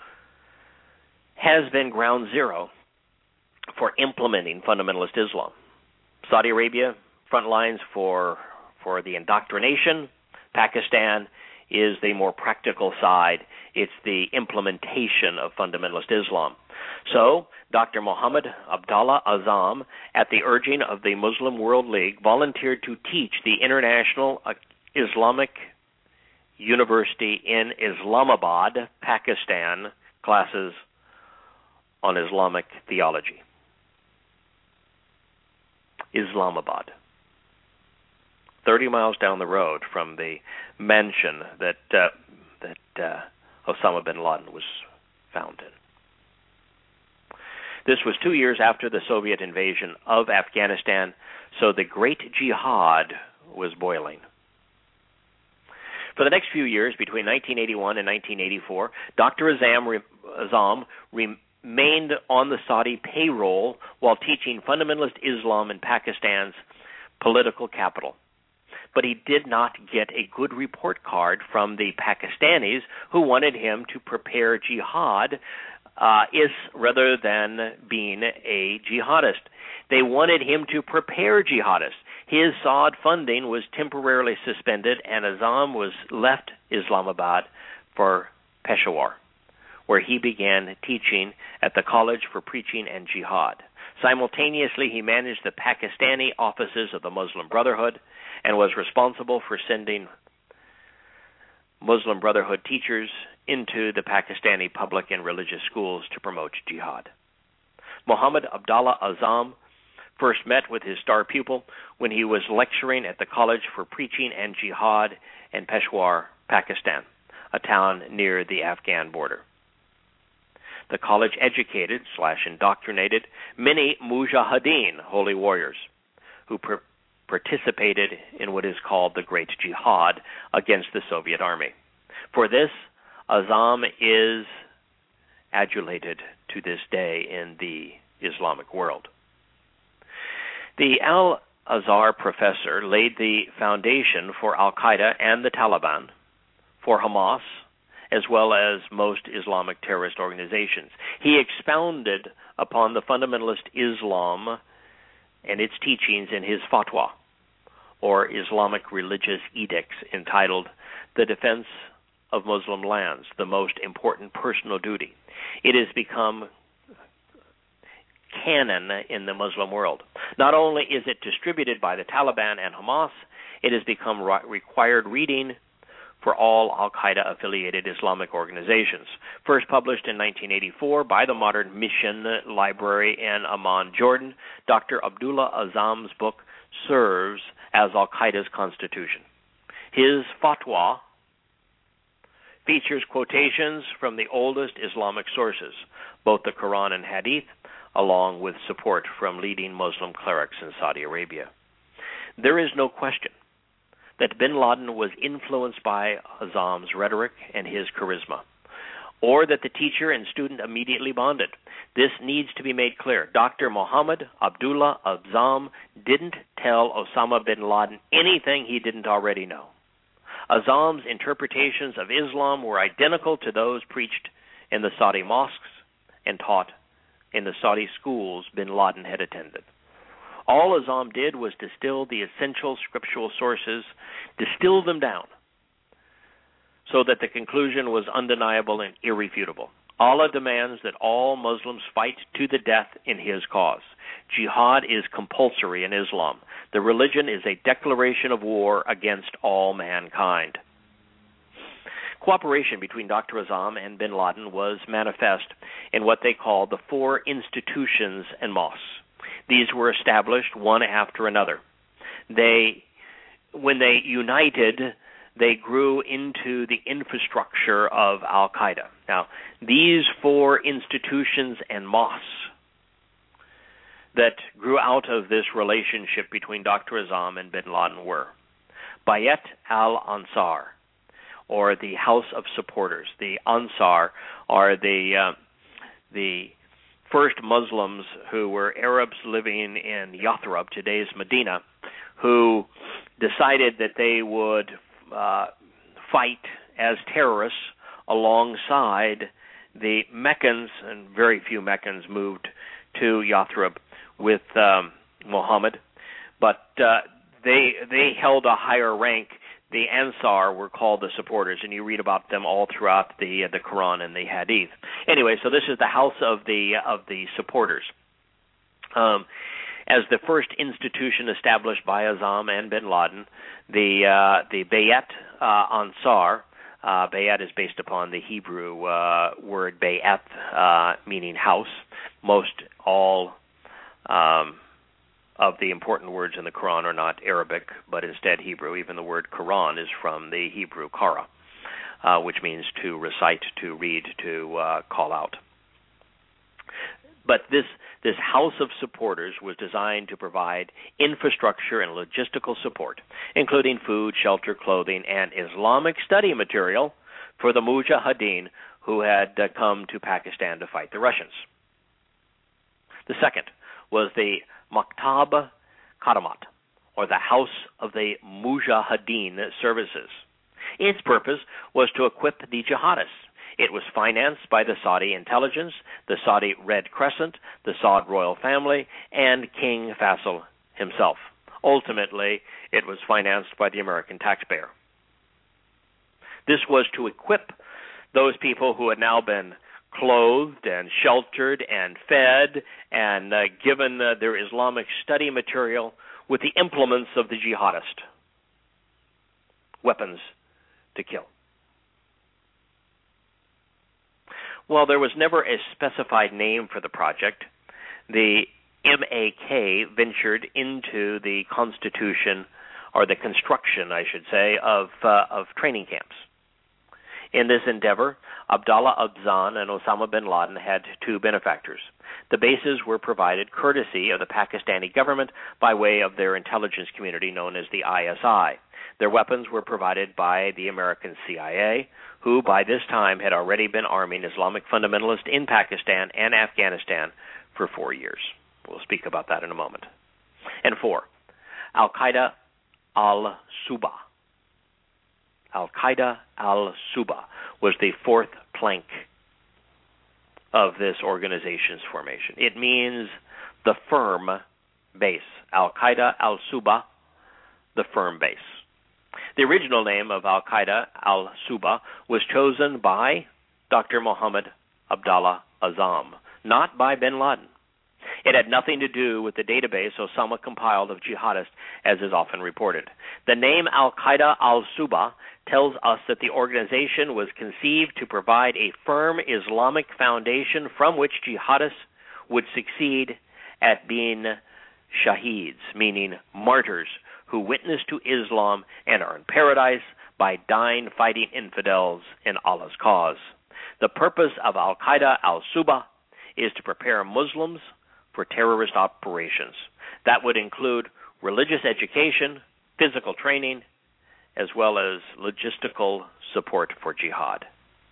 has been ground zero for implementing fundamentalist Islam. Saudi Arabia front lines for the indoctrination. Pakistan is the more practical side. It's the implementation of fundamentalist Islam. So, Dr. Muhammad Abdullah Azzam, at the urging of the Muslim World League, volunteered to teach the International Islamic University in Islamabad, Pakistan, classes on Islamic theology. Islamabad, 30 miles down the road from the mansion that Osama bin Laden was found in. This was 2 years after the Soviet invasion of Afghanistan, so the Great Jihad was boiling. For the next few years, between 1981 and 1984, Dr. Azzam remained on the Saudi payroll while teaching fundamentalist Islam in Pakistan's political capital. But he did not get a good report card from the Pakistanis, who wanted him to prepare jihad rather than being a jihadist. They wanted him to prepare jihadists. His Saud funding was temporarily suspended, and Azzam was left Islamabad for Peshawar, where he began teaching at the College for Preaching and Jihad. Simultaneously, he managed the Pakistani offices of the Muslim Brotherhood and was responsible for sending Muslim Brotherhood teachers into the Pakistani public and religious schools to promote jihad. Muhammad Abdullah Azzam first met with his star pupil when he was lecturing at the College for Preaching and Jihad in Peshawar, Pakistan, a town near the Afghan border. The college educated/indoctrinated many mujahideen, holy warriors, who participated in what is called the Great Jihad against the Soviet Army. For this, Azzam is adulated to this day in the Islamic world. The Al-Azhar professor laid the foundation for Al-Qaeda and the Taliban, for Hamas, as well as most Islamic terrorist organizations. He expounded upon the fundamentalist Islam and its teachings in his fatwa, or Islamic religious edicts, entitled The Defense of Muslim Lands, the Most Important Personal Duty. It has become canon in the Muslim world. Not only is it distributed by the Taliban and Hamas, it has become required reading for all Al-Qaeda-affiliated Islamic organizations. First published in 1984 by the Modern Mission Library in Amman, Jordan, Dr. Abdullah Azzam's book serves as Al-Qaeda's constitution. His fatwa features quotations from the oldest Islamic sources, both the Quran and Hadith, along with support from leading Muslim clerics in Saudi Arabia. There is no question that bin Laden was influenced by Azzam's rhetoric and his charisma, or that the teacher and student immediately bonded. This needs to be made clear. Dr. Muhammad Abdullah Azzam didn't tell Osama bin Laden anything he didn't already know. Azzam's interpretations of Islam were identical to those preached in the Saudi mosques and taught in the Saudi schools bin Laden had attended. All Azzam did was distill the essential scriptural sources, distill them down, so that the conclusion was undeniable and irrefutable. Allah demands that all Muslims fight to the death in his cause. Jihad is compulsory in Islam. The religion is a declaration of war against all mankind. Cooperation between Dr. Azzam and bin Laden was manifest in what they called the four institutions and mosques. These were established one after another. When they united, they grew into the infrastructure of Al-Qaeda. Now, these four institutions and mosques that grew out of this relationship between Dr. Azzam and bin Laden were Bayat al-Ansar, or the House of Supporters. The Ansar are the first Muslims who were Arabs living in Yathrib, today's Medina, who decided that they would fight as terrorists alongside the Meccans, and very few Meccans moved to Yathrib with Muhammad. But they held a higher rank. The Ansar were called the supporters, and you read about them all throughout the Quran and the Hadith. Anyway, so this is the house of the supporters. As the first institution established by Azzam and bin Laden, the Bayat Ansar. Bayat is based upon the Hebrew word Bayat, meaning house. Most all of the important words in the Quran are not Arabic, but instead Hebrew. Even the word Quran is from the Hebrew Qara, which means to recite, to read, to call out. But this house of supporters was designed to provide infrastructure and logistical support, including food, shelter, clothing, and Islamic study material for the Mujahideen who had come to Pakistan to fight the Russians. The second was the Maktab Khadamat, or the House of the Mujahideen Services. Its purpose was to equip the jihadists. It was financed by the Saudi intelligence, the Saudi Red Crescent, the Saud royal family, and King Faisal himself. Ultimately, it was financed by the American taxpayer. This was to equip those people who had now been clothed and sheltered and fed and given their Islamic study material with the implements of the jihadist, weapons to kill. Well, there was never a specified name for the project. The MAK ventured into the constitution, or the construction, I should say, of training camps. In this endeavor, Abdullah Azzam and Osama bin Laden had two benefactors. The bases were provided courtesy of the Pakistani government by way of their intelligence community known as the ISI. Their weapons were provided by the American CIA, who by this time had already been arming Islamic fundamentalists in Pakistan and Afghanistan for 4 years. We'll speak about that in a moment. And 4, Al-Qaeda al-Suba. Al-Qaeda al-Suba was the fourth plank of this organization's formation. It means the firm base. Al-Qaeda al-Suba, the firm base. The original name of Al-Qaeda al-Suba was chosen by Dr. Muhammad Abdullah Azzam, not by bin Laden. It had nothing to do with the database Osama compiled of jihadists, as is often reported. The name Al-Qaeda al-Suba tells us that the organization was conceived to provide a firm Islamic foundation from which jihadists would succeed at being shaheeds, meaning martyrs, who witness to Islam and are in paradise by dying fighting infidels in Allah's cause. The purpose of Al-Qaeda al-Suba is to prepare Muslims for terrorist operations. That would include religious education, physical training, as well as logistical support for jihad.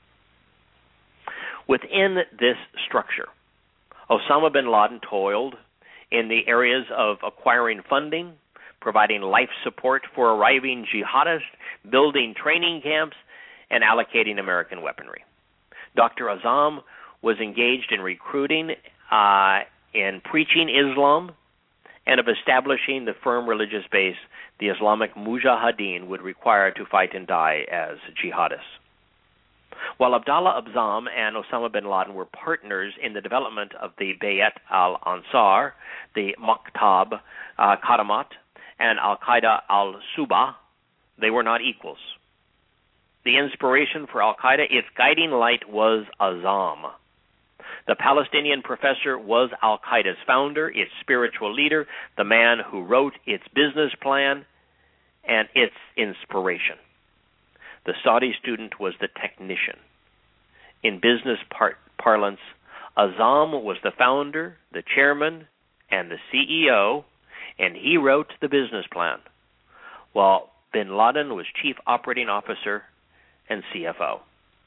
Within this structure, Osama bin Laden toiled in the areas of acquiring funding, providing life support for arriving jihadists, building training camps, and allocating American weaponry. Dr. Azzam was engaged in recruiting in preaching Islam and of establishing the firm religious base the Islamic Mujahideen would require to fight and die as jihadists. While Abdullah Azzam and Osama bin Laden were partners in the development of the Bayat al-Ansar, the Maktab Khadamat, and Al-Qaeda al-Suba, they were not equals. The inspiration for Al-Qaeda, its guiding light was Azzam. The Palestinian professor was Al-Qaeda's founder, its spiritual leader, the man who wrote its business plan, and its inspiration. The Saudi student was the technician. In business parlance, Azzam was the founder, the chairman, and the CEO, and he wrote the business plan, while bin Laden was chief operating officer and CFO.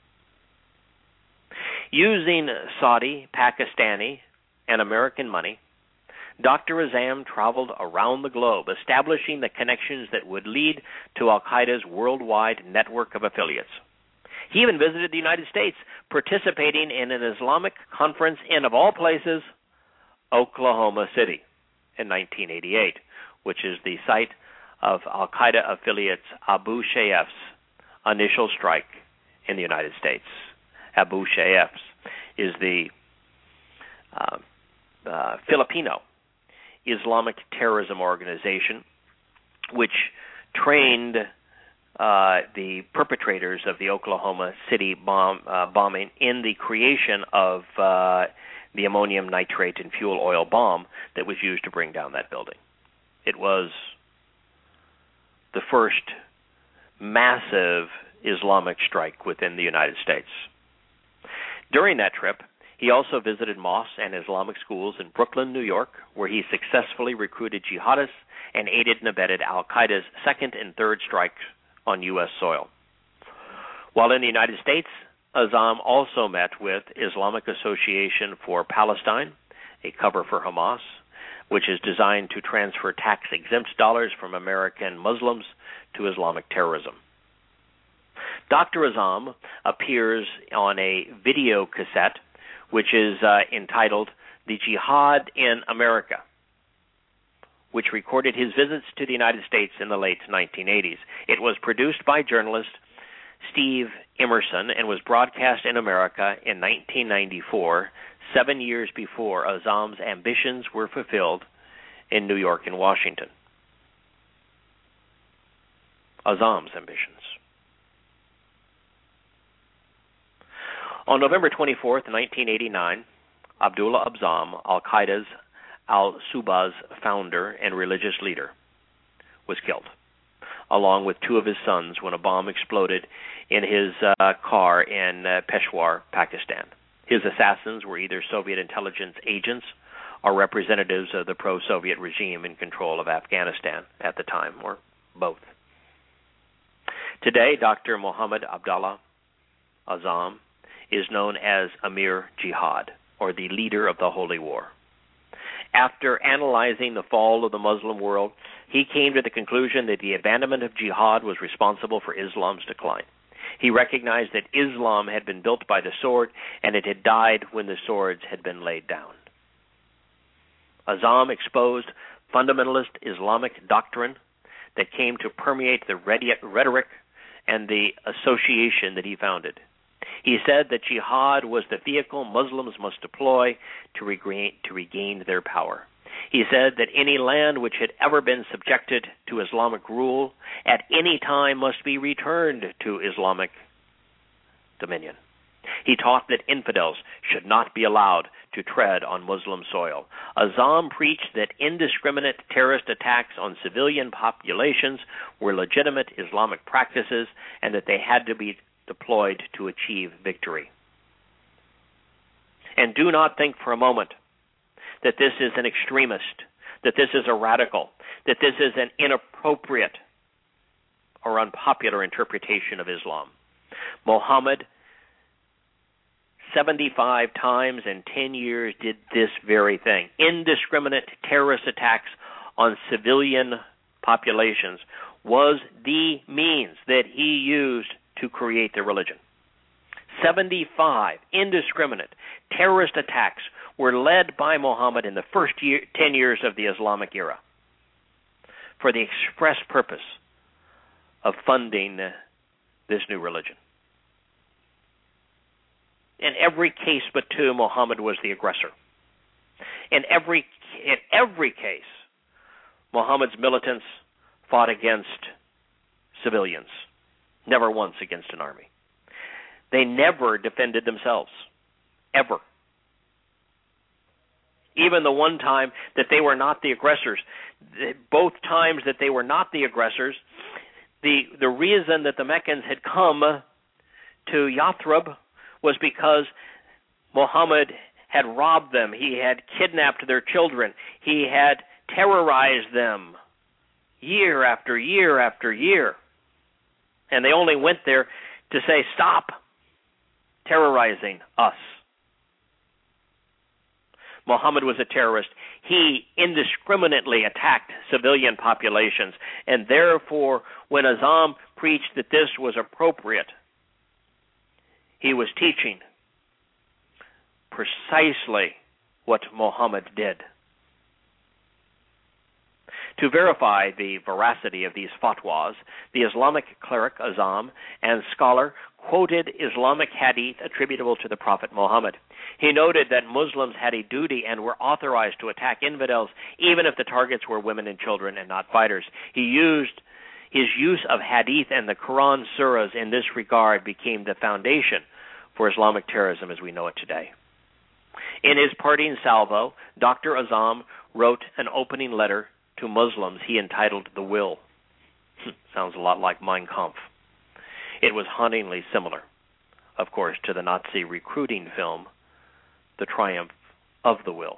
Using Saudi, Pakistani, and American money, Dr. Azzam traveled around the globe, establishing the connections that would lead to Al-Qaeda's worldwide network of affiliates. He even visited the United States, participating in an Islamic conference in, of all places, Oklahoma City in 1988, which is the site of al-Qaeda affiliates Abu Sayyaf's initial strike in the United States. Abu Sayyaf is the Filipino Islamic terrorism organization which trained the perpetrators of the Oklahoma City bombing in the creation of the ammonium nitrate and fuel oil bomb that was used to bring down that building. It was the first massive Islamic strike within the United States. During that trip, he also visited mosques and Islamic schools in Brooklyn, New York, where he successfully recruited jihadists and aided and abetted al-Qaeda's second and third strikes on U.S. soil. While in the United States, Azzam also met with Islamic Association for Palestine, a cover for Hamas, which is designed to transfer tax-exempt dollars from American Muslims to Islamic terrorism. Dr. Azzam appears on a video cassette which is entitled The Jihad in America, which recorded his visits to the United States in the late 1980s. It was produced by journalist Steve Emerson and was broadcast in America in 1994, 7 years before Azzam's ambitions were fulfilled in New York and Washington. Azzam's ambitions. On November 24, 1989, Abdullah Azzam, al-Qaeda's al-Subaz founder and religious leader, was killed, along with two of his sons, when a bomb exploded in his car in Peshawar, Pakistan. His assassins were either Soviet intelligence agents or representatives of the pro-Soviet regime in control of Afghanistan at the time, or both. Today, Dr. Muhammad Abdullah Azzam is known as Amir Jihad, or the leader of the Holy War. After analyzing the fall of the Muslim world, he came to the conclusion that the abandonment of jihad was responsible for Islam's decline. He recognized that Islam had been built by the sword, and it had died when the swords had been laid down. Azzam exposed fundamentalist Islamic doctrine that came to permeate the rhetoric and the association that he founded. He said that jihad was the vehicle Muslims must deploy to regain their power. He said that any land which had ever been subjected to Islamic rule at any time must be returned to Islamic dominion. He taught that infidels should not be allowed to tread on Muslim soil. Azzam preached that indiscriminate terrorist attacks on civilian populations were legitimate Islamic practices and that they had to be deployed to achieve victory. And do not think for a moment that this is an extremist, that this is a radical, that this is an inappropriate or unpopular interpretation of Islam. Muhammad, 75 times in 10 years, did this very thing. Indiscriminate terrorist attacks on civilian populations was the means that he used to create the religion. 75 indiscriminate terrorist attacks were led by Muhammad in the first 10 years of the Islamic era for the express purpose of funding this new religion. In every case but two, Muhammad was the aggressor. In every case, Muhammad's militants fought against civilians, never once against an army. They never defended themselves, ever. Even the one time that they were not the aggressors, both times that they were not the aggressors, the reason that the Meccans had come to Yathrib was because Muhammad had robbed them. He had kidnapped their children. He had terrorized them year after year after year. And they only went there to say, stop terrorizing us. Muhammad was a terrorist. He indiscriminately attacked civilian populations. And therefore, when Azzam preached that this was appropriate, he was teaching precisely what Muhammad did. To verify the veracity of these fatwas, the Islamic cleric Azam and scholar quoted Islamic hadith attributable to the Prophet Muhammad. He noted that Muslims had a duty and were authorized to attack infidels even if the targets were women and children and not fighters. His use of hadith and the Quran surahs in this regard became the foundation for Islamic terrorism as we know it today. In his parting salvo, Dr. Azam wrote an opening letter to Muslims he entitled The Will. Sounds a lot like Mein Kampf. It was hauntingly similar, of course, to the Nazi recruiting film, The Triumph of the Will.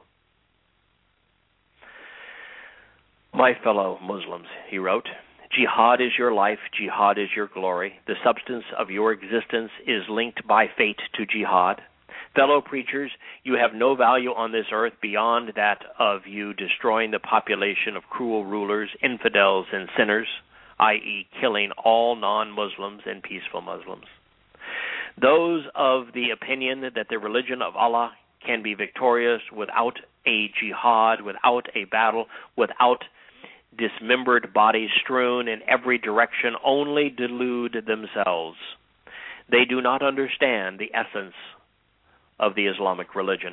My fellow Muslims, he wrote, jihad is your life, jihad is your glory. The substance of your existence is linked by fate to jihad. Fellow preachers, you have no value on this earth beyond that of you destroying the population of cruel rulers, infidels, and sinners, i.e. killing all non-Muslims and peaceful Muslims. Those of the opinion that the religion of Allah can be victorious without a jihad, without a battle, without dismembered bodies strewn in every direction only delude themselves. They do not understand the essence of the Islamic religion.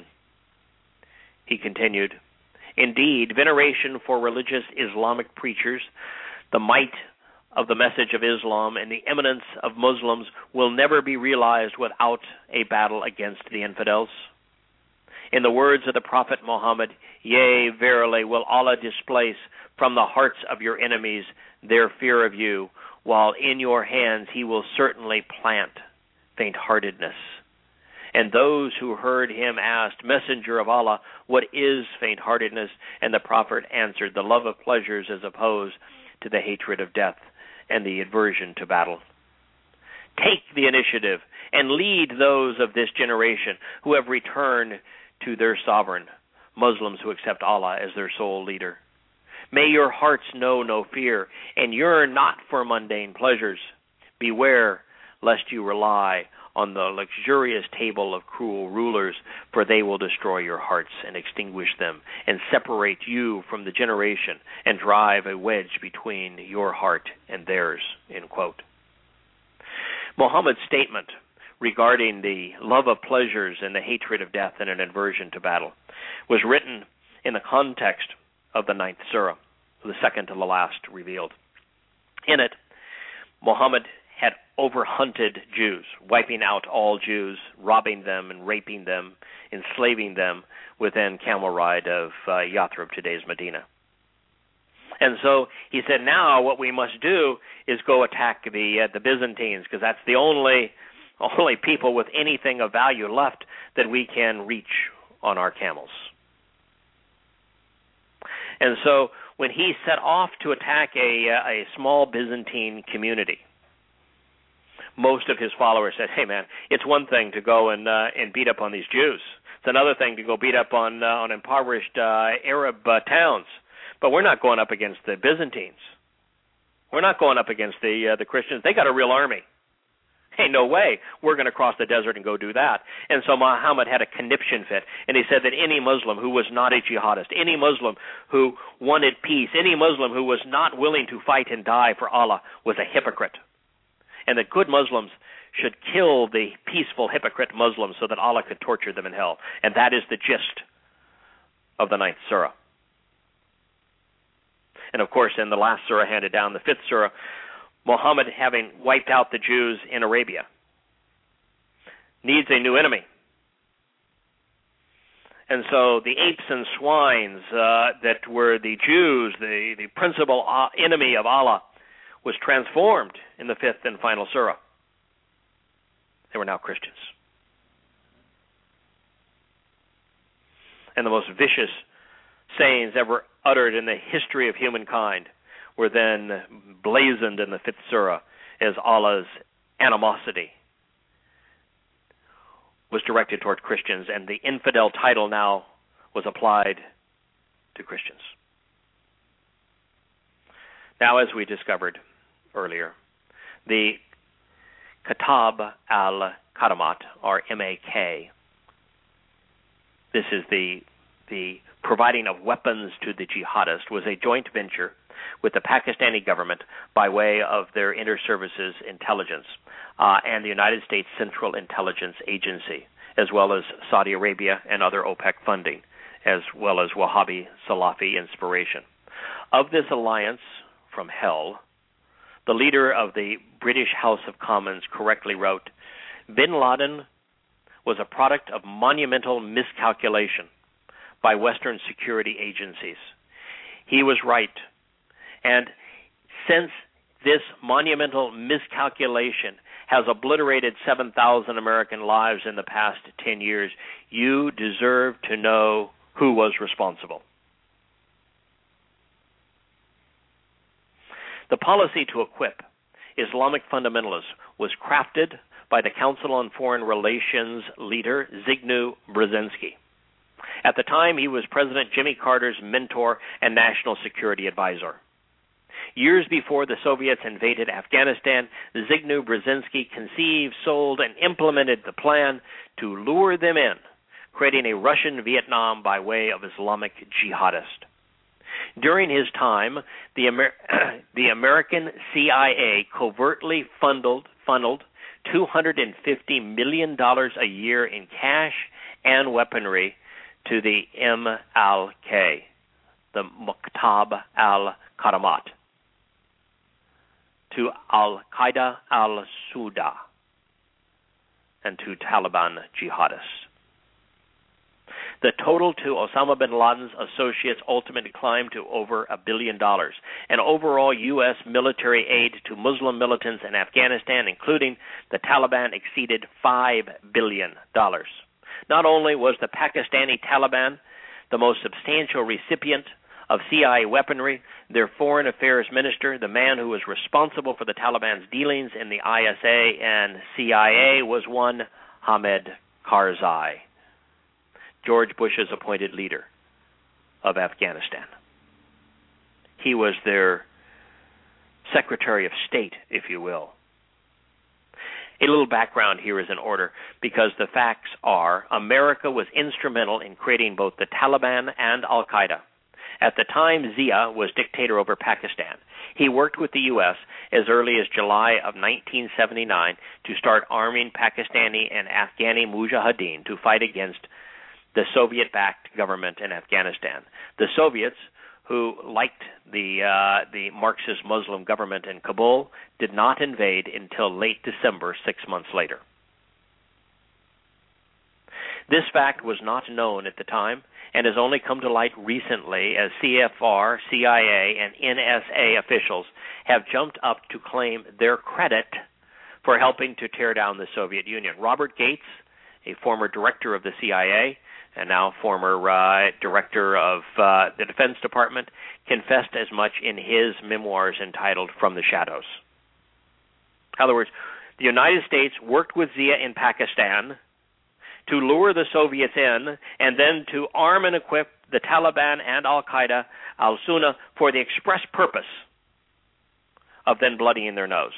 He continued, indeed, veneration for religious Islamic preachers, the might of the message of Islam, and the eminence of Muslims will never be realized without a battle against the infidels. In the words of the Prophet Muhammad, yea, verily will Allah displace from the hearts of your enemies their fear of you, while in your hands he will certainly plant faint-heartedness. And those who heard him asked, Messenger of Allah, what is faint-heartedness? And the Prophet answered, the love of pleasures as opposed to the hatred of death and the aversion to battle. Take the initiative and lead those of this generation who have returned to their sovereign, Muslims who accept Allah as their sole leader. May your hearts know no fear and yearn not for mundane pleasures. Beware lest you rely on the luxurious table of cruel rulers, for they will destroy your hearts and extinguish them and separate you from the generation and drive a wedge between your heart and theirs, end quote. Muhammad's statement regarding the love of pleasures and the hatred of death and an aversion to battle was written in the context of the 9th surah, the second to the last revealed. In it, Muhammad had overhunted Jews, wiping out all Jews, robbing them and raping them, enslaving them within camel ride of Yathrib, today's Medina. And so he said, now what we must do is go attack the Byzantines, because that's the only people with anything of value left that we can reach on our camels. And so when he set off to attack a small Byzantine community, most of his followers said, hey man, it's one thing to go and beat up on these Jews. It's another thing to go beat up on impoverished Arab towns. But we're not going up against the Byzantines. We're not going up against the Christians. They got a real army. Hey, no way we're going to cross the desert and go do that. And so Muhammad had a conniption fit, and he said that any Muslim who was not a jihadist, any Muslim who wanted peace, any Muslim who was not willing to fight and die for Allah was a hypocrite. And that good Muslims should kill the peaceful hypocrite Muslims so that Allah could torture them in hell. And that is the gist of the 9th surah. And of course, in the last surah handed down, the 5th surah, Muhammad, having wiped out the Jews in Arabia, needs a new enemy. And so the apes and swines that were the Jews, the principal enemy of Allah, was transformed in the 5th and final surah. They were now Christians. And the most vicious sayings ever uttered in the history of humankind were then blazoned in the 5th surah as Allah's animosity was directed toward Christians, and the infidel title now was applied to Christians. Now, as we discovered earlier, the Kitab al-Qadimah, or MAK, this is the the providing of weapons to the jihadists was a joint venture with the Pakistani government by way of their inter-services intelligence and the United States Central Intelligence Agency, as well as Saudi Arabia and other OPEC funding, as well as Wahhabi Salafi inspiration. Of this alliance from hell, the leader of the British House of Commons correctly wrote, "Bin Laden was a product of monumental miscalculation by Western security agencies." He was right. And since this monumental miscalculation has obliterated 7,000 American lives in the past 10 years, you deserve to know who was responsible. The policy to equip Islamic fundamentalists was crafted by the Council on Foreign Relations leader Zbigniew Brzezinski. At the time, he was President Jimmy Carter's mentor and national security advisor. Years before the Soviets invaded Afghanistan, Zbigniew Brzezinski conceived, sold, and implemented the plan to lure them in, creating a Russian Vietnam by way of Islamic jihadist. During his time, the American CIA covertly funneled $250 million a year in cash and weaponry to the MLK, the Maktab al-Karamat, to Al-Qaeda al-Suda, and to Taliban jihadists. The total to Osama bin Laden's associates ultimately climbed to over $1 billion, and overall U.S. military aid to Muslim militants in Afghanistan, including the Taliban, exceeded $5 billion. Not only was the Pakistani Taliban the most substantial recipient of CIA weaponry, their foreign affairs minister, the man who was responsible for the Taliban's dealings in the ISA and CIA, was one Hamid Karzai, George Bush's appointed leader of Afghanistan. He was their Secretary of State, if you will. A little background here is in order, because the facts are America was instrumental in creating both the Taliban and Al-Qaeda. At the time, Zia was dictator over Pakistan. He worked with the U.S. as early as July of 1979 to start arming Pakistani and Afghani mujahideen to fight against the Soviet-backed government in Afghanistan. The Soviets, who liked the Marxist Muslim government in Kabul, did not invade until late December, 6 months later. This fact was not known at the time and has only come to light recently as CFR, CIA, and NSA officials have jumped up to claim their credit for helping to tear down the Soviet Union. Robert Gates, a former director of the CIA and now former director of the Defense Department, confessed as much in his memoirs entitled From the Shadows. In other words, the United States worked with Zia in Pakistan to lure the Soviets in and then to arm and equip the Taliban and Al-Qaeda, al-Sunna, for the express purpose of then bloodying their nose.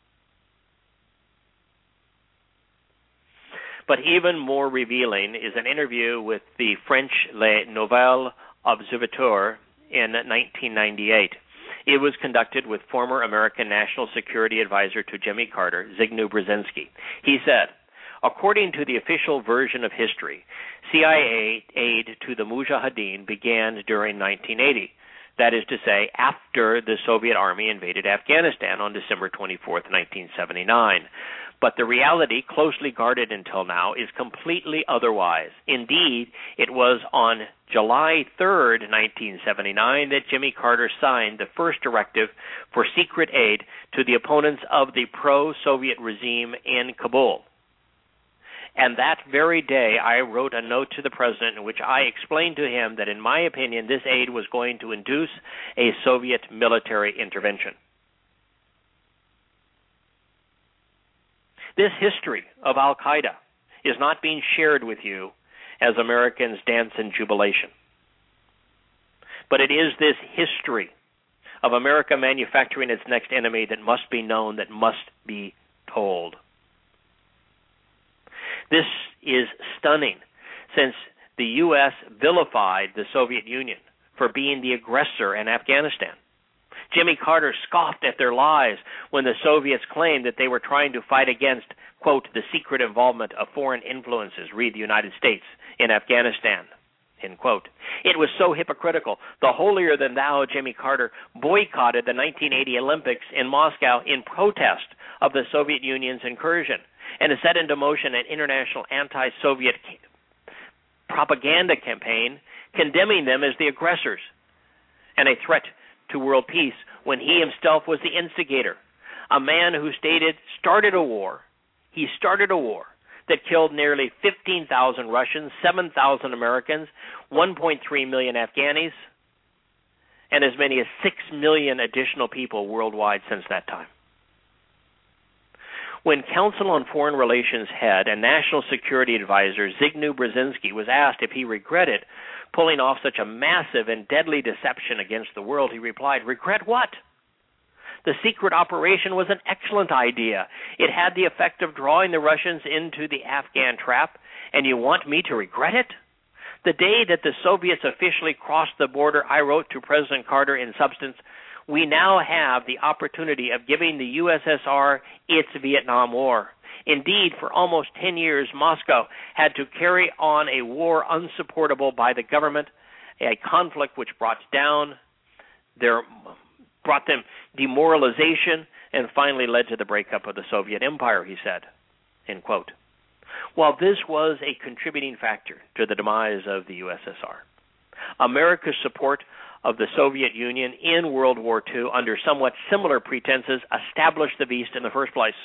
But even more revealing is an interview with the French Le Nouvel Observateur in 1998. It was conducted with former American National Security Advisor to Jimmy Carter, Zbigniew Brzezinski. He said, according to the official version of history, CIA aid to the Mujahideen began during 1980. That is to say, after the Soviet Army invaded Afghanistan on December 24, 1979. But the reality, closely guarded until now, is completely otherwise. Indeed, it was on July 3, 1979, that Jimmy Carter signed the first directive for secret aid to the opponents of the pro-Soviet regime in Kabul. And that very day, I wrote a note to the president in which I explained to him that, in my opinion, this aid was going to induce a Soviet military intervention. This history of Al-Qaeda is not being shared with you as Americans dance in jubilation. But it is this history of America manufacturing its next enemy that must be known, that must be told. This is stunning, since the U.S. vilified the Soviet Union for being the aggressor in Afghanistan. Jimmy Carter scoffed at their lies when the Soviets claimed that they were trying to fight against, quote, the secret involvement of foreign influences, read the United States, in Afghanistan, end quote. It was so hypocritical. The holier-than-thou Jimmy Carter boycotted the 1980 Olympics in Moscow in protest of the Soviet Union's incursion and has set into motion an international anti-Soviet propaganda campaign condemning them as the aggressors and a threat to world peace when he himself was the instigator, a man who started a war that killed nearly 15,000 Russians, 7,000 Americans, 1.3 million Afghanis, and as many as 6 million additional people worldwide since that time. When Council on Foreign Relations head and National Security Advisor Zygmunt Brzezinski was asked if he regretted pulling off such a massive and deadly deception against the world, he replied, "Regret what? The secret operation was an excellent idea. It had the effect of drawing the Russians into the Afghan trap, and you want me to regret it?" The day that the Soviets officially crossed the border, I wrote to President Carter in substance, "We now have the opportunity of giving the USSR its Vietnam War. Indeed, for almost 10 years, Moscow had to carry on a war unsupportable by the government, a conflict which brought them demoralization and finally led to the breakup of the Soviet Empire," he said, end quote. While this was a contributing factor to the demise of the USSR, America's support of the Soviet Union in World War II under somewhat similar pretenses established the beast in the first place.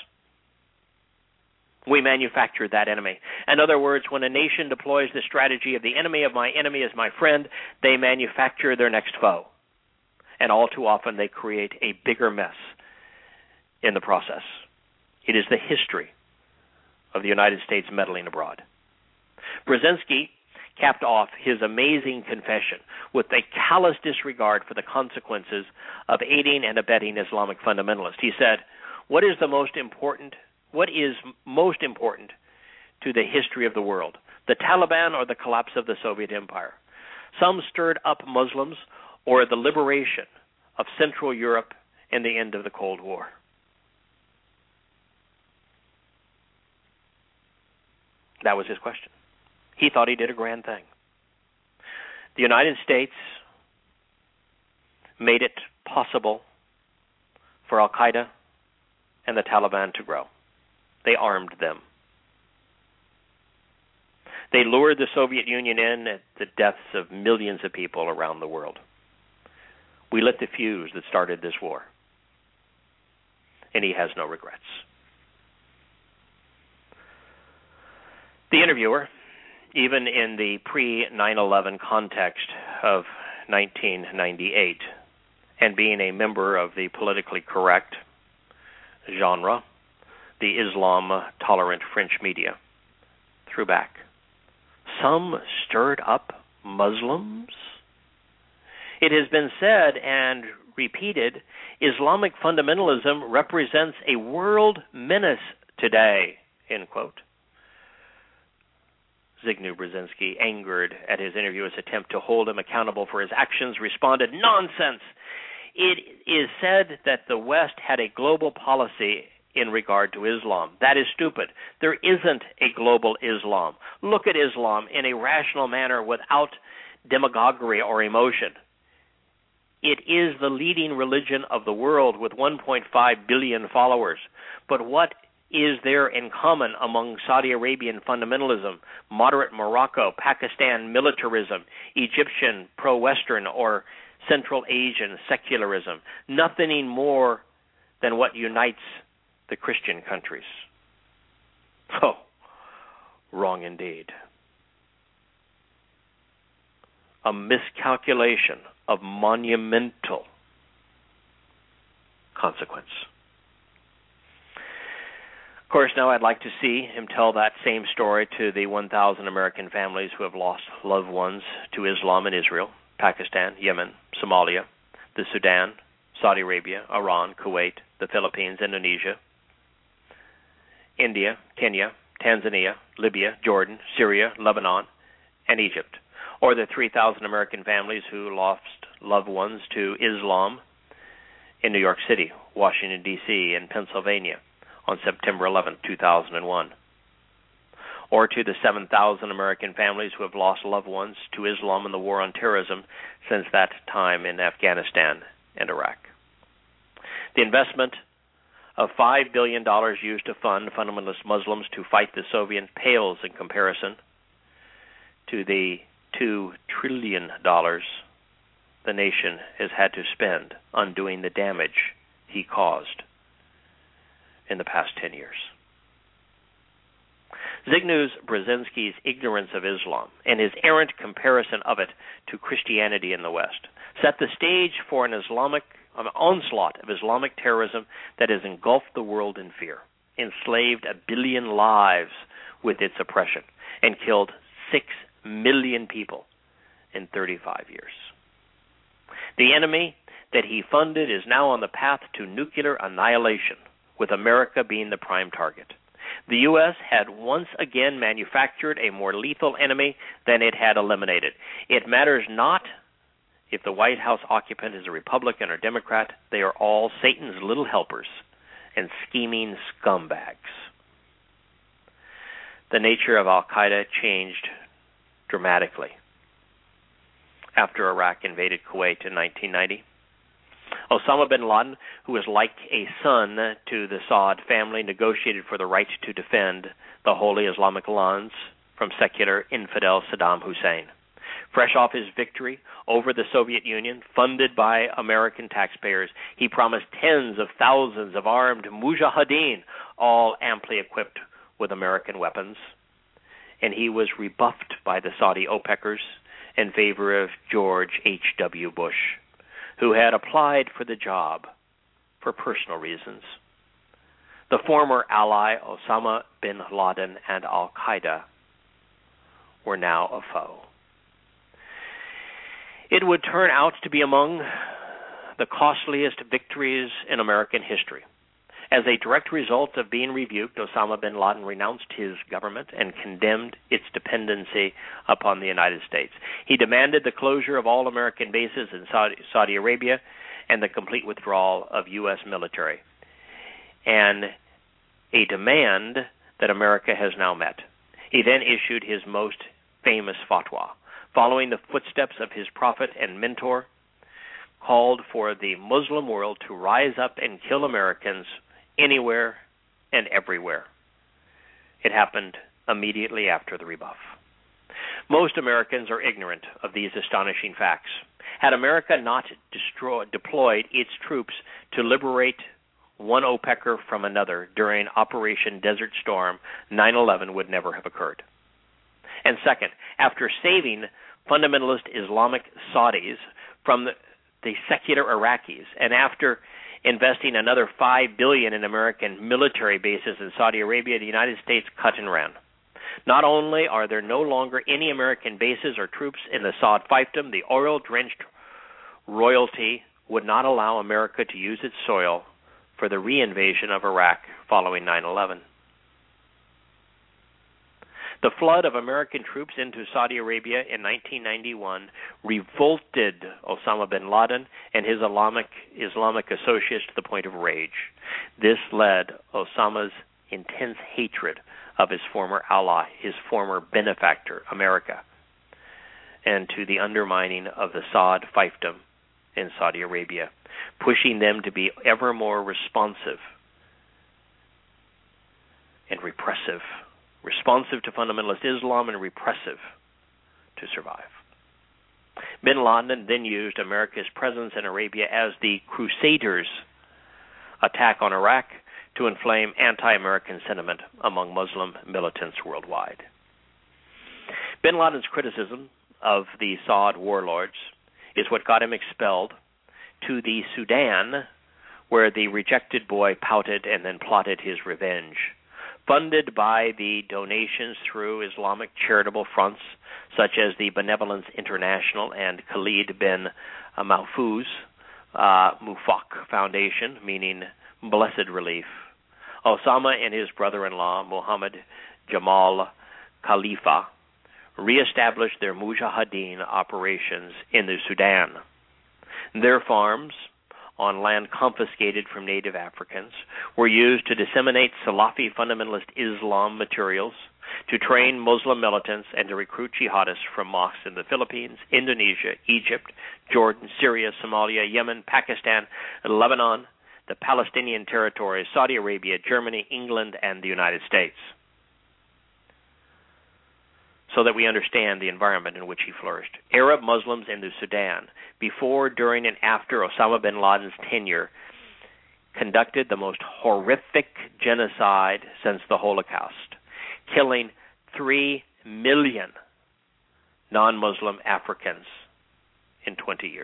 We manufactured that enemy. In other words, when a nation deploys the strategy of the enemy of my enemy is my friend, they manufacture their next foe. And all too often they create a bigger mess in the process. It is the history of the United States meddling abroad. Brzezinski capped off his amazing confession with a callous disregard for the consequences of aiding and abetting Islamic fundamentalists. He said, what is most important to the history of the world, the Taliban or the collapse of the Soviet Empire? Some stirred up Muslims or the liberation of Central Europe and the end of the Cold War. That was his question. He thought he did a grand thing. The United States made it possible for Al-Qaeda and the Taliban to grow. They armed them. They lured the Soviet Union in at the deaths of millions of people around the world. We lit the fuse that started this war. And he has no regrets. The interviewer, even in the pre-9/11 context of 1998, and being a member of the politically correct genre, the Islam-tolerant French media, threw back. Some stirred up Muslims? It has been said and repeated, Islamic fundamentalism represents a world menace today, end quote. Zygmunt Brzezinski, angered at his interviewer's attempt to hold him accountable for his actions, responded, "Nonsense! It is said that the West had a global policy in regard to Islam. That is stupid. There isn't a global Islam. Look at Islam in a rational manner without demagoguery or emotion. It is the leading religion of the world with 1.5 billion followers. But what is there in common among Saudi Arabian fundamentalism, moderate Morocco, Pakistan militarism, Egyptian pro-Western, or Central Asian secularism? Nothing more than what unites the Christian countries." Oh, wrong indeed. A miscalculation of monumental consequence. Of course, now I'd like to see him tell that same story to the 1,000 American families who have lost loved ones to Islam in Israel, Pakistan, Yemen, Somalia, the Sudan, Saudi Arabia, Iran, Kuwait, the Philippines, Indonesia, India, Kenya, Tanzania, Libya, Jordan, Syria, Lebanon, and Egypt, or the 3,000 American families who lost loved ones to Islam in New York City, Washington, D.C., and Pennsylvania on September 11, 2001, or to the 7,000 American families who have lost loved ones to Islam in the war on terrorism since that time in Afghanistan and Iraq. The investment of $5 billion used to fund fundamentalist Muslims to fight the Soviets pales in comparison to the $2 trillion the nation has had to spend undoing the damage he caused in the past 10 years. Zygmunt Brzezinski's ignorance of Islam and his errant comparison of it to Christianity in the West set the stage for an onslaught of Islamic terrorism that has engulfed the world in fear, enslaved 1 billion lives with its oppression, and killed 6 million people in 35 years. The enemy that he funded is now on the path to nuclear annihilation, with America being the prime target. The U.S. had once again manufactured a more lethal enemy than it had eliminated. It matters not if the White House occupant is a Republican or Democrat. They are all Satan's little helpers and scheming scumbags. The nature of al-Qaeda changed dramatically after Iraq invaded Kuwait in 1990. Osama bin Laden, who was like a son to the Saud family, negotiated for the right to defend the holy Islamic lands from secular infidel Saddam Hussein. Fresh off his victory over the Soviet Union, funded by American taxpayers, he promised tens of thousands of armed mujahideen, all amply equipped with American weapons. And he was rebuffed by the Saudi OPECers in favor of George H.W. Bush, who had applied for the job for personal reasons. The former ally Osama bin Laden and al-Qaeda were now a foe. It would turn out to be among the costliest victories in American history. As a direct result of being rebuked, Osama bin Laden renounced his government and condemned its dependency upon the United States. He demanded the closure of all American bases in Saudi Arabia and the complete withdrawal of U.S. military, and a demand that America has now met. He then issued his most famous fatwa, following the footsteps of his prophet and mentor, called for the Muslim world to rise up and kill Americans anywhere and everywhere. It happened immediately after the rebuff. Most Americans are ignorant of these astonishing facts. Had America not deployed its troops to liberate one OPECer from another during Operation Desert Storm, 9/11 would never have occurred. And second, after saving fundamentalist Islamic Saudis from the secular Iraqis, and after investing another $5 billion in American military bases in Saudi Arabia, the United States cut and ran. Not only are there no longer any American bases or troops in the Saud fiefdom, the oil-drenched royalty would not allow America to use its soil for the reinvasion of Iraq following 9/11. The flood of American troops into Saudi Arabia in 1991 revolted Osama bin Laden and his Islamic associates to the point of rage. This led Osama's intense hatred of his former ally, his former benefactor, America, and to the undermining of the Saud fiefdom in Saudi Arabia, pushing them to be ever more responsive and repressive to fundamentalist Islam and repressive to survive. Bin Laden then used America's presence in Arabia as the Crusaders' attack on Iraq to inflame anti-American sentiment among Muslim militants worldwide. Bin Laden's criticism of the Saud warlords is what got him expelled to the Sudan, where the rejected boy pouted and then plotted his revenge. Funded by the donations through Islamic charitable fronts, such as the Benevolence International and Khalid bin Mufak Foundation, meaning blessed relief, Osama and his brother-in-law, Muhammad Jamal Khalifa, reestablished their mujahideen operations in the Sudan. Their farms, on land confiscated from native Africans, were used to disseminate Salafi fundamentalist Islam materials, to train Muslim militants, and to recruit jihadists from mosques in the Philippines, Indonesia, Egypt, Jordan, Syria, Somalia, Yemen, Pakistan, Lebanon, the Palestinian territories, Saudi Arabia, Germany, England, and the United States, so that we understand the environment in which he flourished. Arab Muslims in the Sudan, before, during, and after Osama bin Laden's tenure, conducted the most horrific genocide since the Holocaust, killing 3 million non-Muslim Africans in 20 years.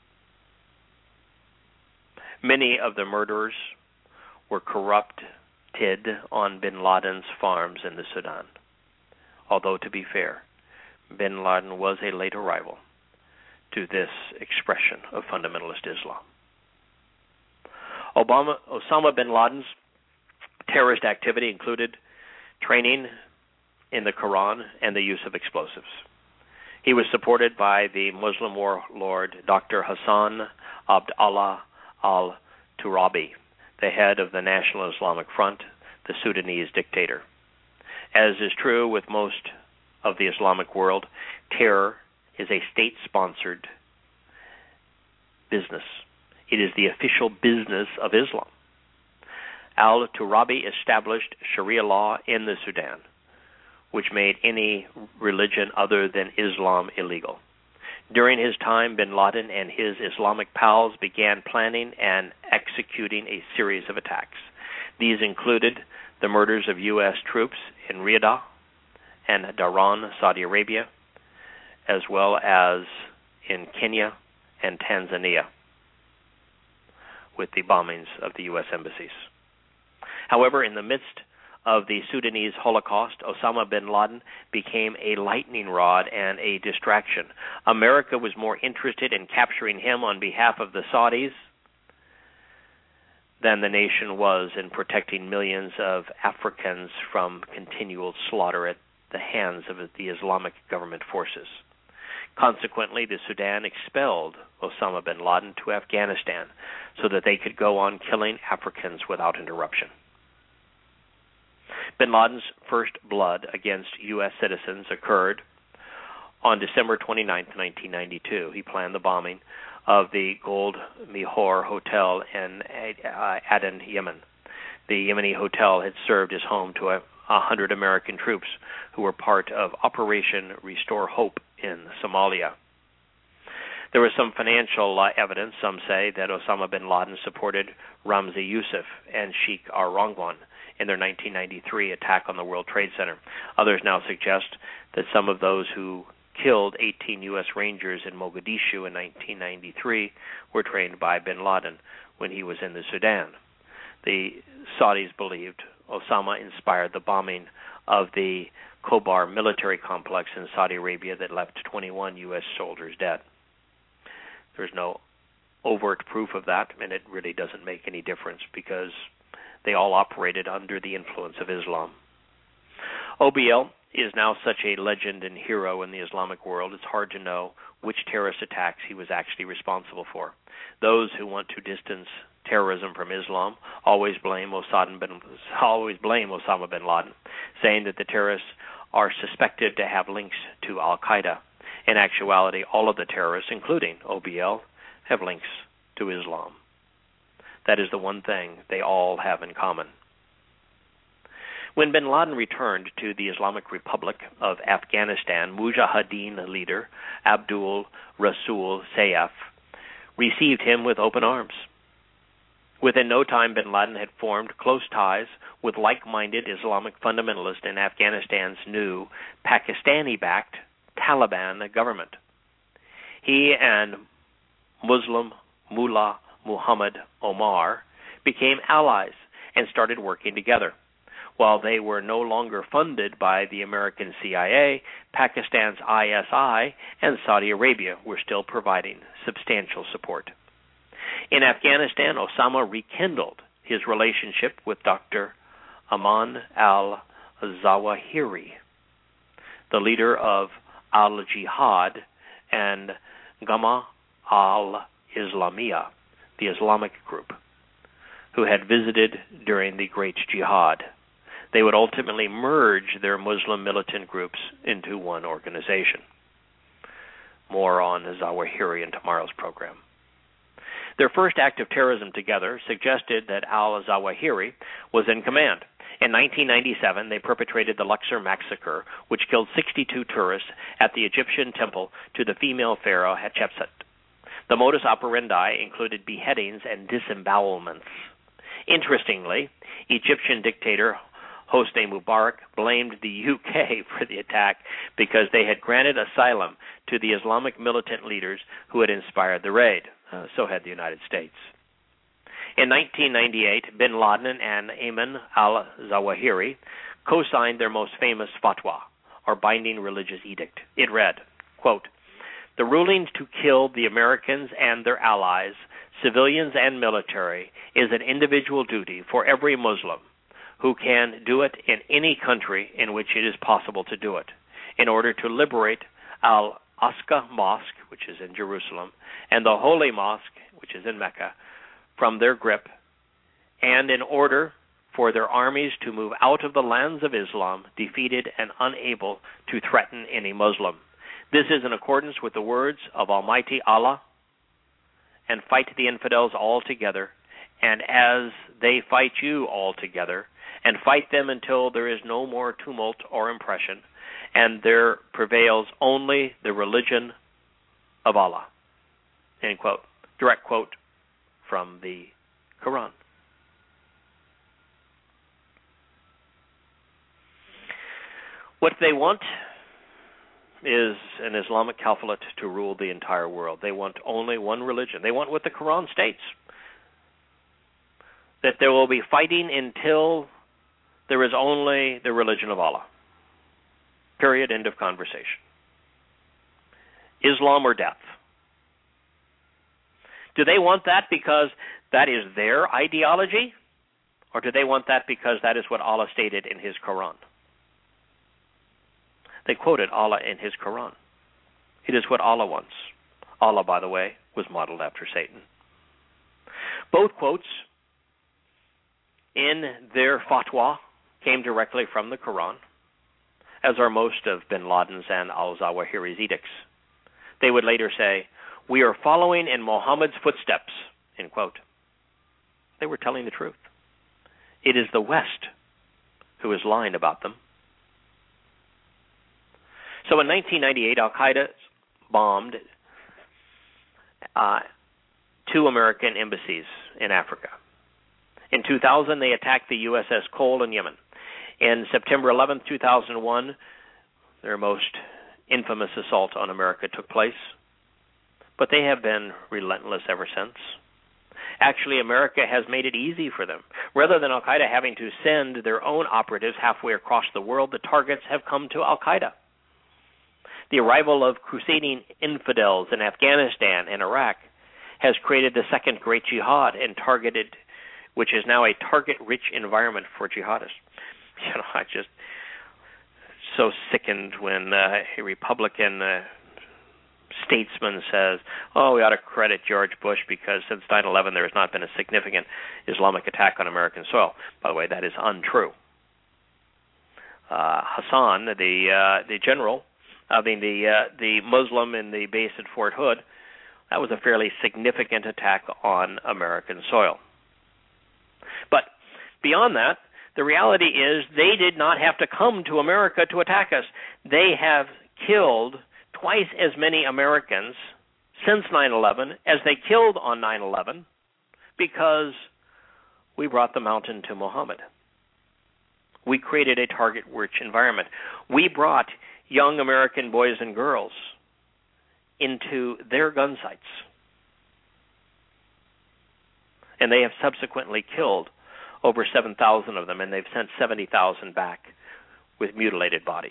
Many of the murderers were corrupted on bin Laden's farms in the Sudan. Although, to be fair, bin Laden was a late arrival to this expression of fundamentalist Islam. Osama bin Laden's terrorist activity included training in the Quran and the use of explosives. He was supported by the Muslim warlord Dr. Hassan Abdallah al-Turabi, the head of the National Islamic Front, the Sudanese dictator. As is true with most of the Islamic world, terror is a state-sponsored business. It is the official business of Islam. Al-Turabi established Sharia law in the Sudan, which made any religion other than Islam illegal. During his time, bin Laden and his Islamic pals began planning and executing a series of attacks. These included the murders of U.S. troops in Riyadh and Dhahran, Saudi Arabia, as well as in Kenya and Tanzania, with the bombings of the U.S. embassies. However, in the midst of the Sudanese Holocaust, Osama bin Laden became a lightning rod and a distraction. America was more interested in capturing him on behalf of the Saudis than the nation was in protecting millions of Africans from continual slaughter at the hands of the Islamic government forces. Consequently, the Sudan expelled Osama bin Laden to Afghanistan so that they could go on killing Africans without interruption. Bin Laden's first blood against U.S. citizens occurred on December 29, 1992. He planned the bombing of the Gold Mihor Hotel in Aden, Yemen. The Yemeni hotel had served as home to 100 American troops who were part of Operation Restore Hope in Somalia. There was some financial evidence. Some say that Osama bin Laden supported Ramzi Youssef and Sheikh Arangwan in their 1993 attack on the World Trade Center. Others now suggest that some of those who killed 18 U.S. Rangers in Mogadishu in 1993 were trained by bin Laden when he was in the Sudan. The Saudis believed Osama inspired the bombing of the Khobar military complex in Saudi Arabia that left 21 U.S. soldiers dead. There's no overt proof of that, and it really doesn't make any difference because they all operated under the influence of Islam. OBL is now such a legend and hero in the Islamic world, it's hard to know which terrorist attacks he was actually responsible for. Those who want to distance terrorism from Islam always blame Osama bin Laden, saying that the terrorists are suspected to have links to Al-Qaeda. In actuality, all of the terrorists, including OBL, have links to Islam. That is the one thing they all have in common. When bin Laden returned to the Islamic Republic of Afghanistan, Mujahideen leader Abdul Rasul Sayyaf received him with open arms. Within no time, bin Laden had formed close ties with like-minded Islamic fundamentalists in Afghanistan's new Pakistani-backed Taliban government. He and Muslim Mullah Muhammad Omar became allies and started working together. While they were no longer funded by the American CIA, Pakistan's ISI and Saudi Arabia were still providing substantial support. In Afghanistan, Osama rekindled his relationship with Dr. Aman al-Zawahiri, the leader of al-Jihad and Gama al-Islamiyah, the Islamic group, who had visited during the Great Jihad. They would ultimately merge their Muslim militant groups into one organization. More on Zawahiri in tomorrow's program. Their first act of terrorism together suggested that al-Zawahiri was in command. In 1997, they perpetrated the Luxor massacre, which killed 62 tourists at the Egyptian temple to the female pharaoh Hatshepsut. The modus operandi included beheadings and disembowelments. Interestingly, Egyptian dictator Hosni Mubarak blamed the UK for the attack because they had granted asylum to the Islamic militant leaders who had inspired the raid. So had the United States. In 1998, bin Laden and Ayman al-Zawahiri co-signed their most famous fatwa, or binding religious edict. It read, quote, "The ruling to kill the Americans and their allies, civilians and military, is an individual duty for every Muslim who can do it in any country in which it is possible to do it, in order to liberate Al-Aqsa Mosque, which is in Jerusalem, and the Holy Mosque, which is in Mecca, from their grip, and in order for their armies to move out of the lands of Islam, defeated and unable to threaten any Muslim. This is in accordance with the words of Almighty Allah, and fight the infidels all together, and as they fight you all together, and fight them until there is no more tumult or oppression, and there prevails only the religion of Allah." End quote. Direct quote from the Quran. What they want is an Islamic caliphate to rule the entire world. They want only one religion. They want what the Quran states, that there will be fighting until there is only the religion of Allah. Period. End of conversation. Islam or death. Do they want that because that is their ideology? Or do they want that because that is what Allah stated in His Quran? They quoted Allah in His Quran. It is what Allah wants. Allah, by the way, was modeled after Satan. Both quotes in their fatwa came directly from the Quran, as are most of bin Laden's and al-Zawahiri's edicts. They would later say, "We are following in Muhammad's footsteps," end quote. They were telling the truth. It is the West who is lying about them. So in 1998, Al-Qaeda bombed 2 American embassies in Africa. In 2000, they attacked the USS Cole in Yemen. In September 11, 2001, their most infamous assault on America took place. But they have been relentless ever since. Actually, America has made it easy for them. Rather than Al-Qaeda having to send their own operatives halfway across the world, the targets have come to Al-Qaeda. The arrival of crusading infidels in Afghanistan and Iraq has created the second great jihad and which is now a target-rich environment for jihadists. You know, I just so sickened when a Republican statesman says, "Oh, we ought to credit George Bush because since 9/11 there has not been a significant Islamic attack on American soil." By the way, that is untrue. Hassan, the general, the Muslim in the base at Fort Hood, that was a fairly significant attack on American soil. But beyond that, the reality is they did not have to come to America to attack us. They have killed twice as many Americans since 9/11 as they killed on 9/11 because we brought the mountain to Muhammad. We created a target-rich environment. We brought young American boys and girls into their gun sites. And they have subsequently killed over 7,000 of them, and they've sent 70,000 back with mutilated bodies.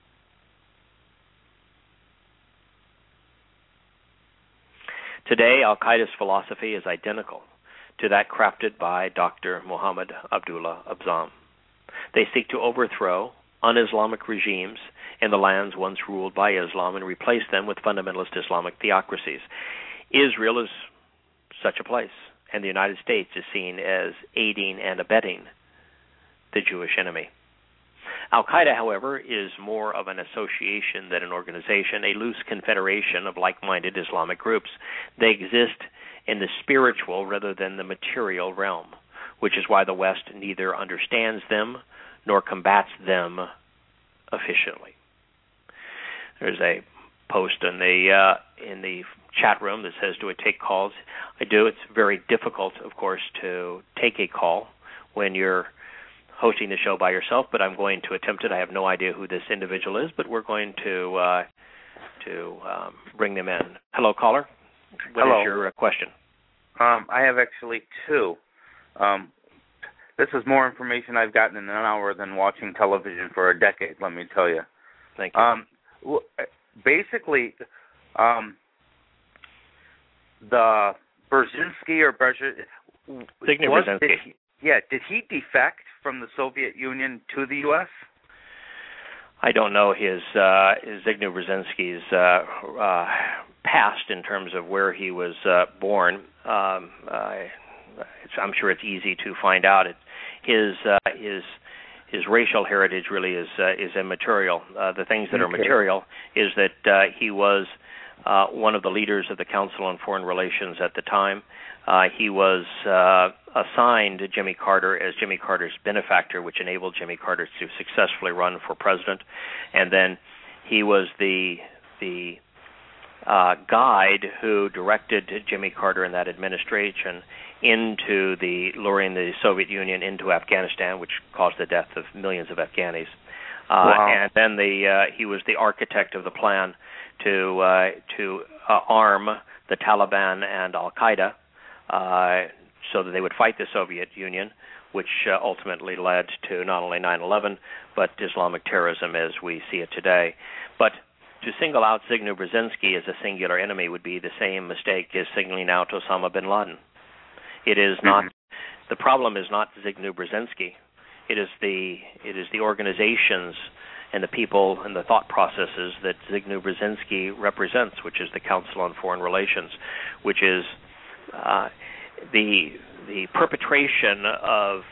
Today, Al-Qaeda's philosophy is identical to that crafted by Dr. Muhammad Abdullah Abzam. They seek to overthrow un-Islamic regimes in the lands once ruled by Islam and replace them with fundamentalist Islamic theocracies. Israel is such a place, and the United States is seen as aiding and abetting the Jewish enemy. Al-Qaeda, however, is more of an association than an organization, a loose confederation of like-minded Islamic groups. They exist in the spiritual rather than the material realm, which is why the West neither understands them nor combats them efficiently. There's a post in the chat room that says, do I take calls? I do. It's very difficult, of course, to take a call when you're hosting the show by yourself, but I'm going to attempt it. I have no idea who this individual is, but we're going to bring them in. Hello, caller. What is your question? I have actually two. This is more information I've gotten in an hour than watching television for a decade, let me tell you. Thank you. Basically, the Brzezinski or Zygmunt Brzezinski. Did he defect from the Soviet Union to the U.S.? I don't know his Zygmunt Brzezinski's past in terms of where he was born. I'm sure it's easy to find out. His racial heritage really is immaterial. The things that are material is that he was one of the leaders of the Council on Foreign Relations at the time. He was assigned to Jimmy Carter as Jimmy Carter's benefactor, which enabled Jimmy Carter to successfully run for president. And then he was the guide who directed Jimmy Carter and that administration into luring the Soviet Union into Afghanistan, which caused the death of millions of Afghanis. Wow. And then he was the architect of the plan to arm the Taliban and Al-Qaeda so that they would fight the Soviet Union, which ultimately led to not only 9/11, but Islamic terrorism as we see it today. But to single out Zygmunt Brzezinski as a singular enemy would be the same mistake as singling out Osama bin Laden. It is not. The problem is not Zygmunt Brzezinski. It is the organizations and the people and the thought processes that Zygmunt Brzezinski represents, which is the Council on Foreign Relations, which is the perpetration of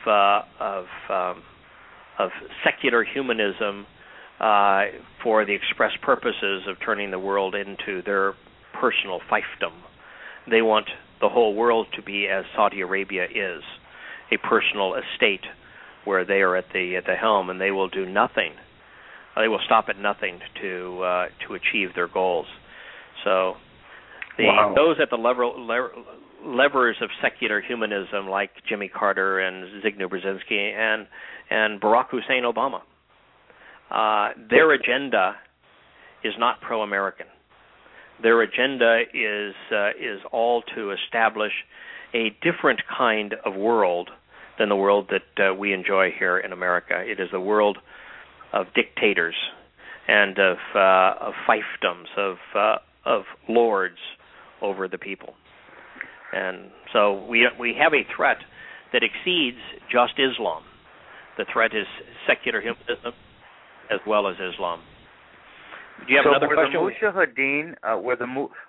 secular humanism for the express purposes of turning the world into their personal fiefdom. They want the whole world to be as Saudi Arabia is, a personal estate where they are at the helm, and they will do nothing. They will stop at nothing to achieve their goals. So those at the levers of secular humanism, like Jimmy Carter and Zygmunt Brzezinski and Barack Hussein Obama, their agenda is not pro-American. Their agenda is all to establish a different kind of world than the world that we enjoy here in America. It is the world of dictators and of fiefdoms, of lords over the people. And so we have a threat that exceeds just Islam. The threat is secular humanism as well as Islam. Do you have another question? The Mujahideen, were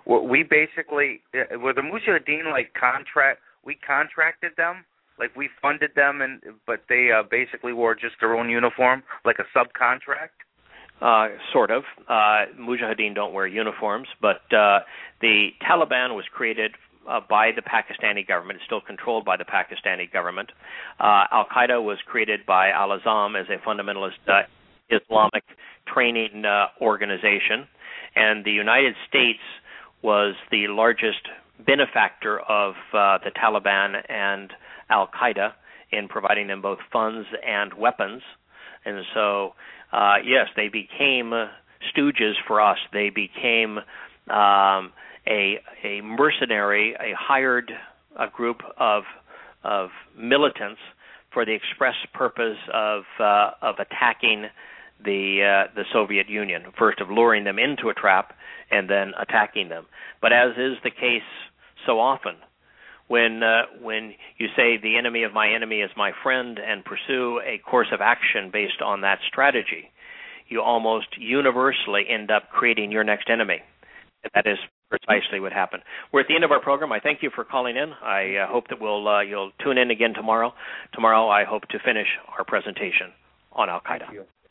the Mujahideen like we contracted them, like we funded them, but they basically wore just their own uniform, like a subcontract? Sort of. Mujahideen don't wear uniforms, but the Taliban was created by the Pakistani government. It's still controlled by the Pakistani government. Al-Qaeda was created by Al-Azam as a fundamentalist Islamic training organization, and the United States was the largest benefactor of the Taliban and Al-Qaeda in providing them both funds and weapons. And so, yes, they became stooges for us. They became a mercenary, a hired group of militants for the express purpose of attacking the Soviet Union, first of luring them into a trap and then attacking them. But as is the case so often when you say the enemy of my enemy is my friend and pursue a course of action based on that strategy, you almost universally end up creating your next enemy. And that is precisely what happened. We're at the end of our program. I thank you for calling in. I hope that you'll tune in again tomorrow. Tomorrow I hope to finish our presentation on Al-Qaeda. Thank you.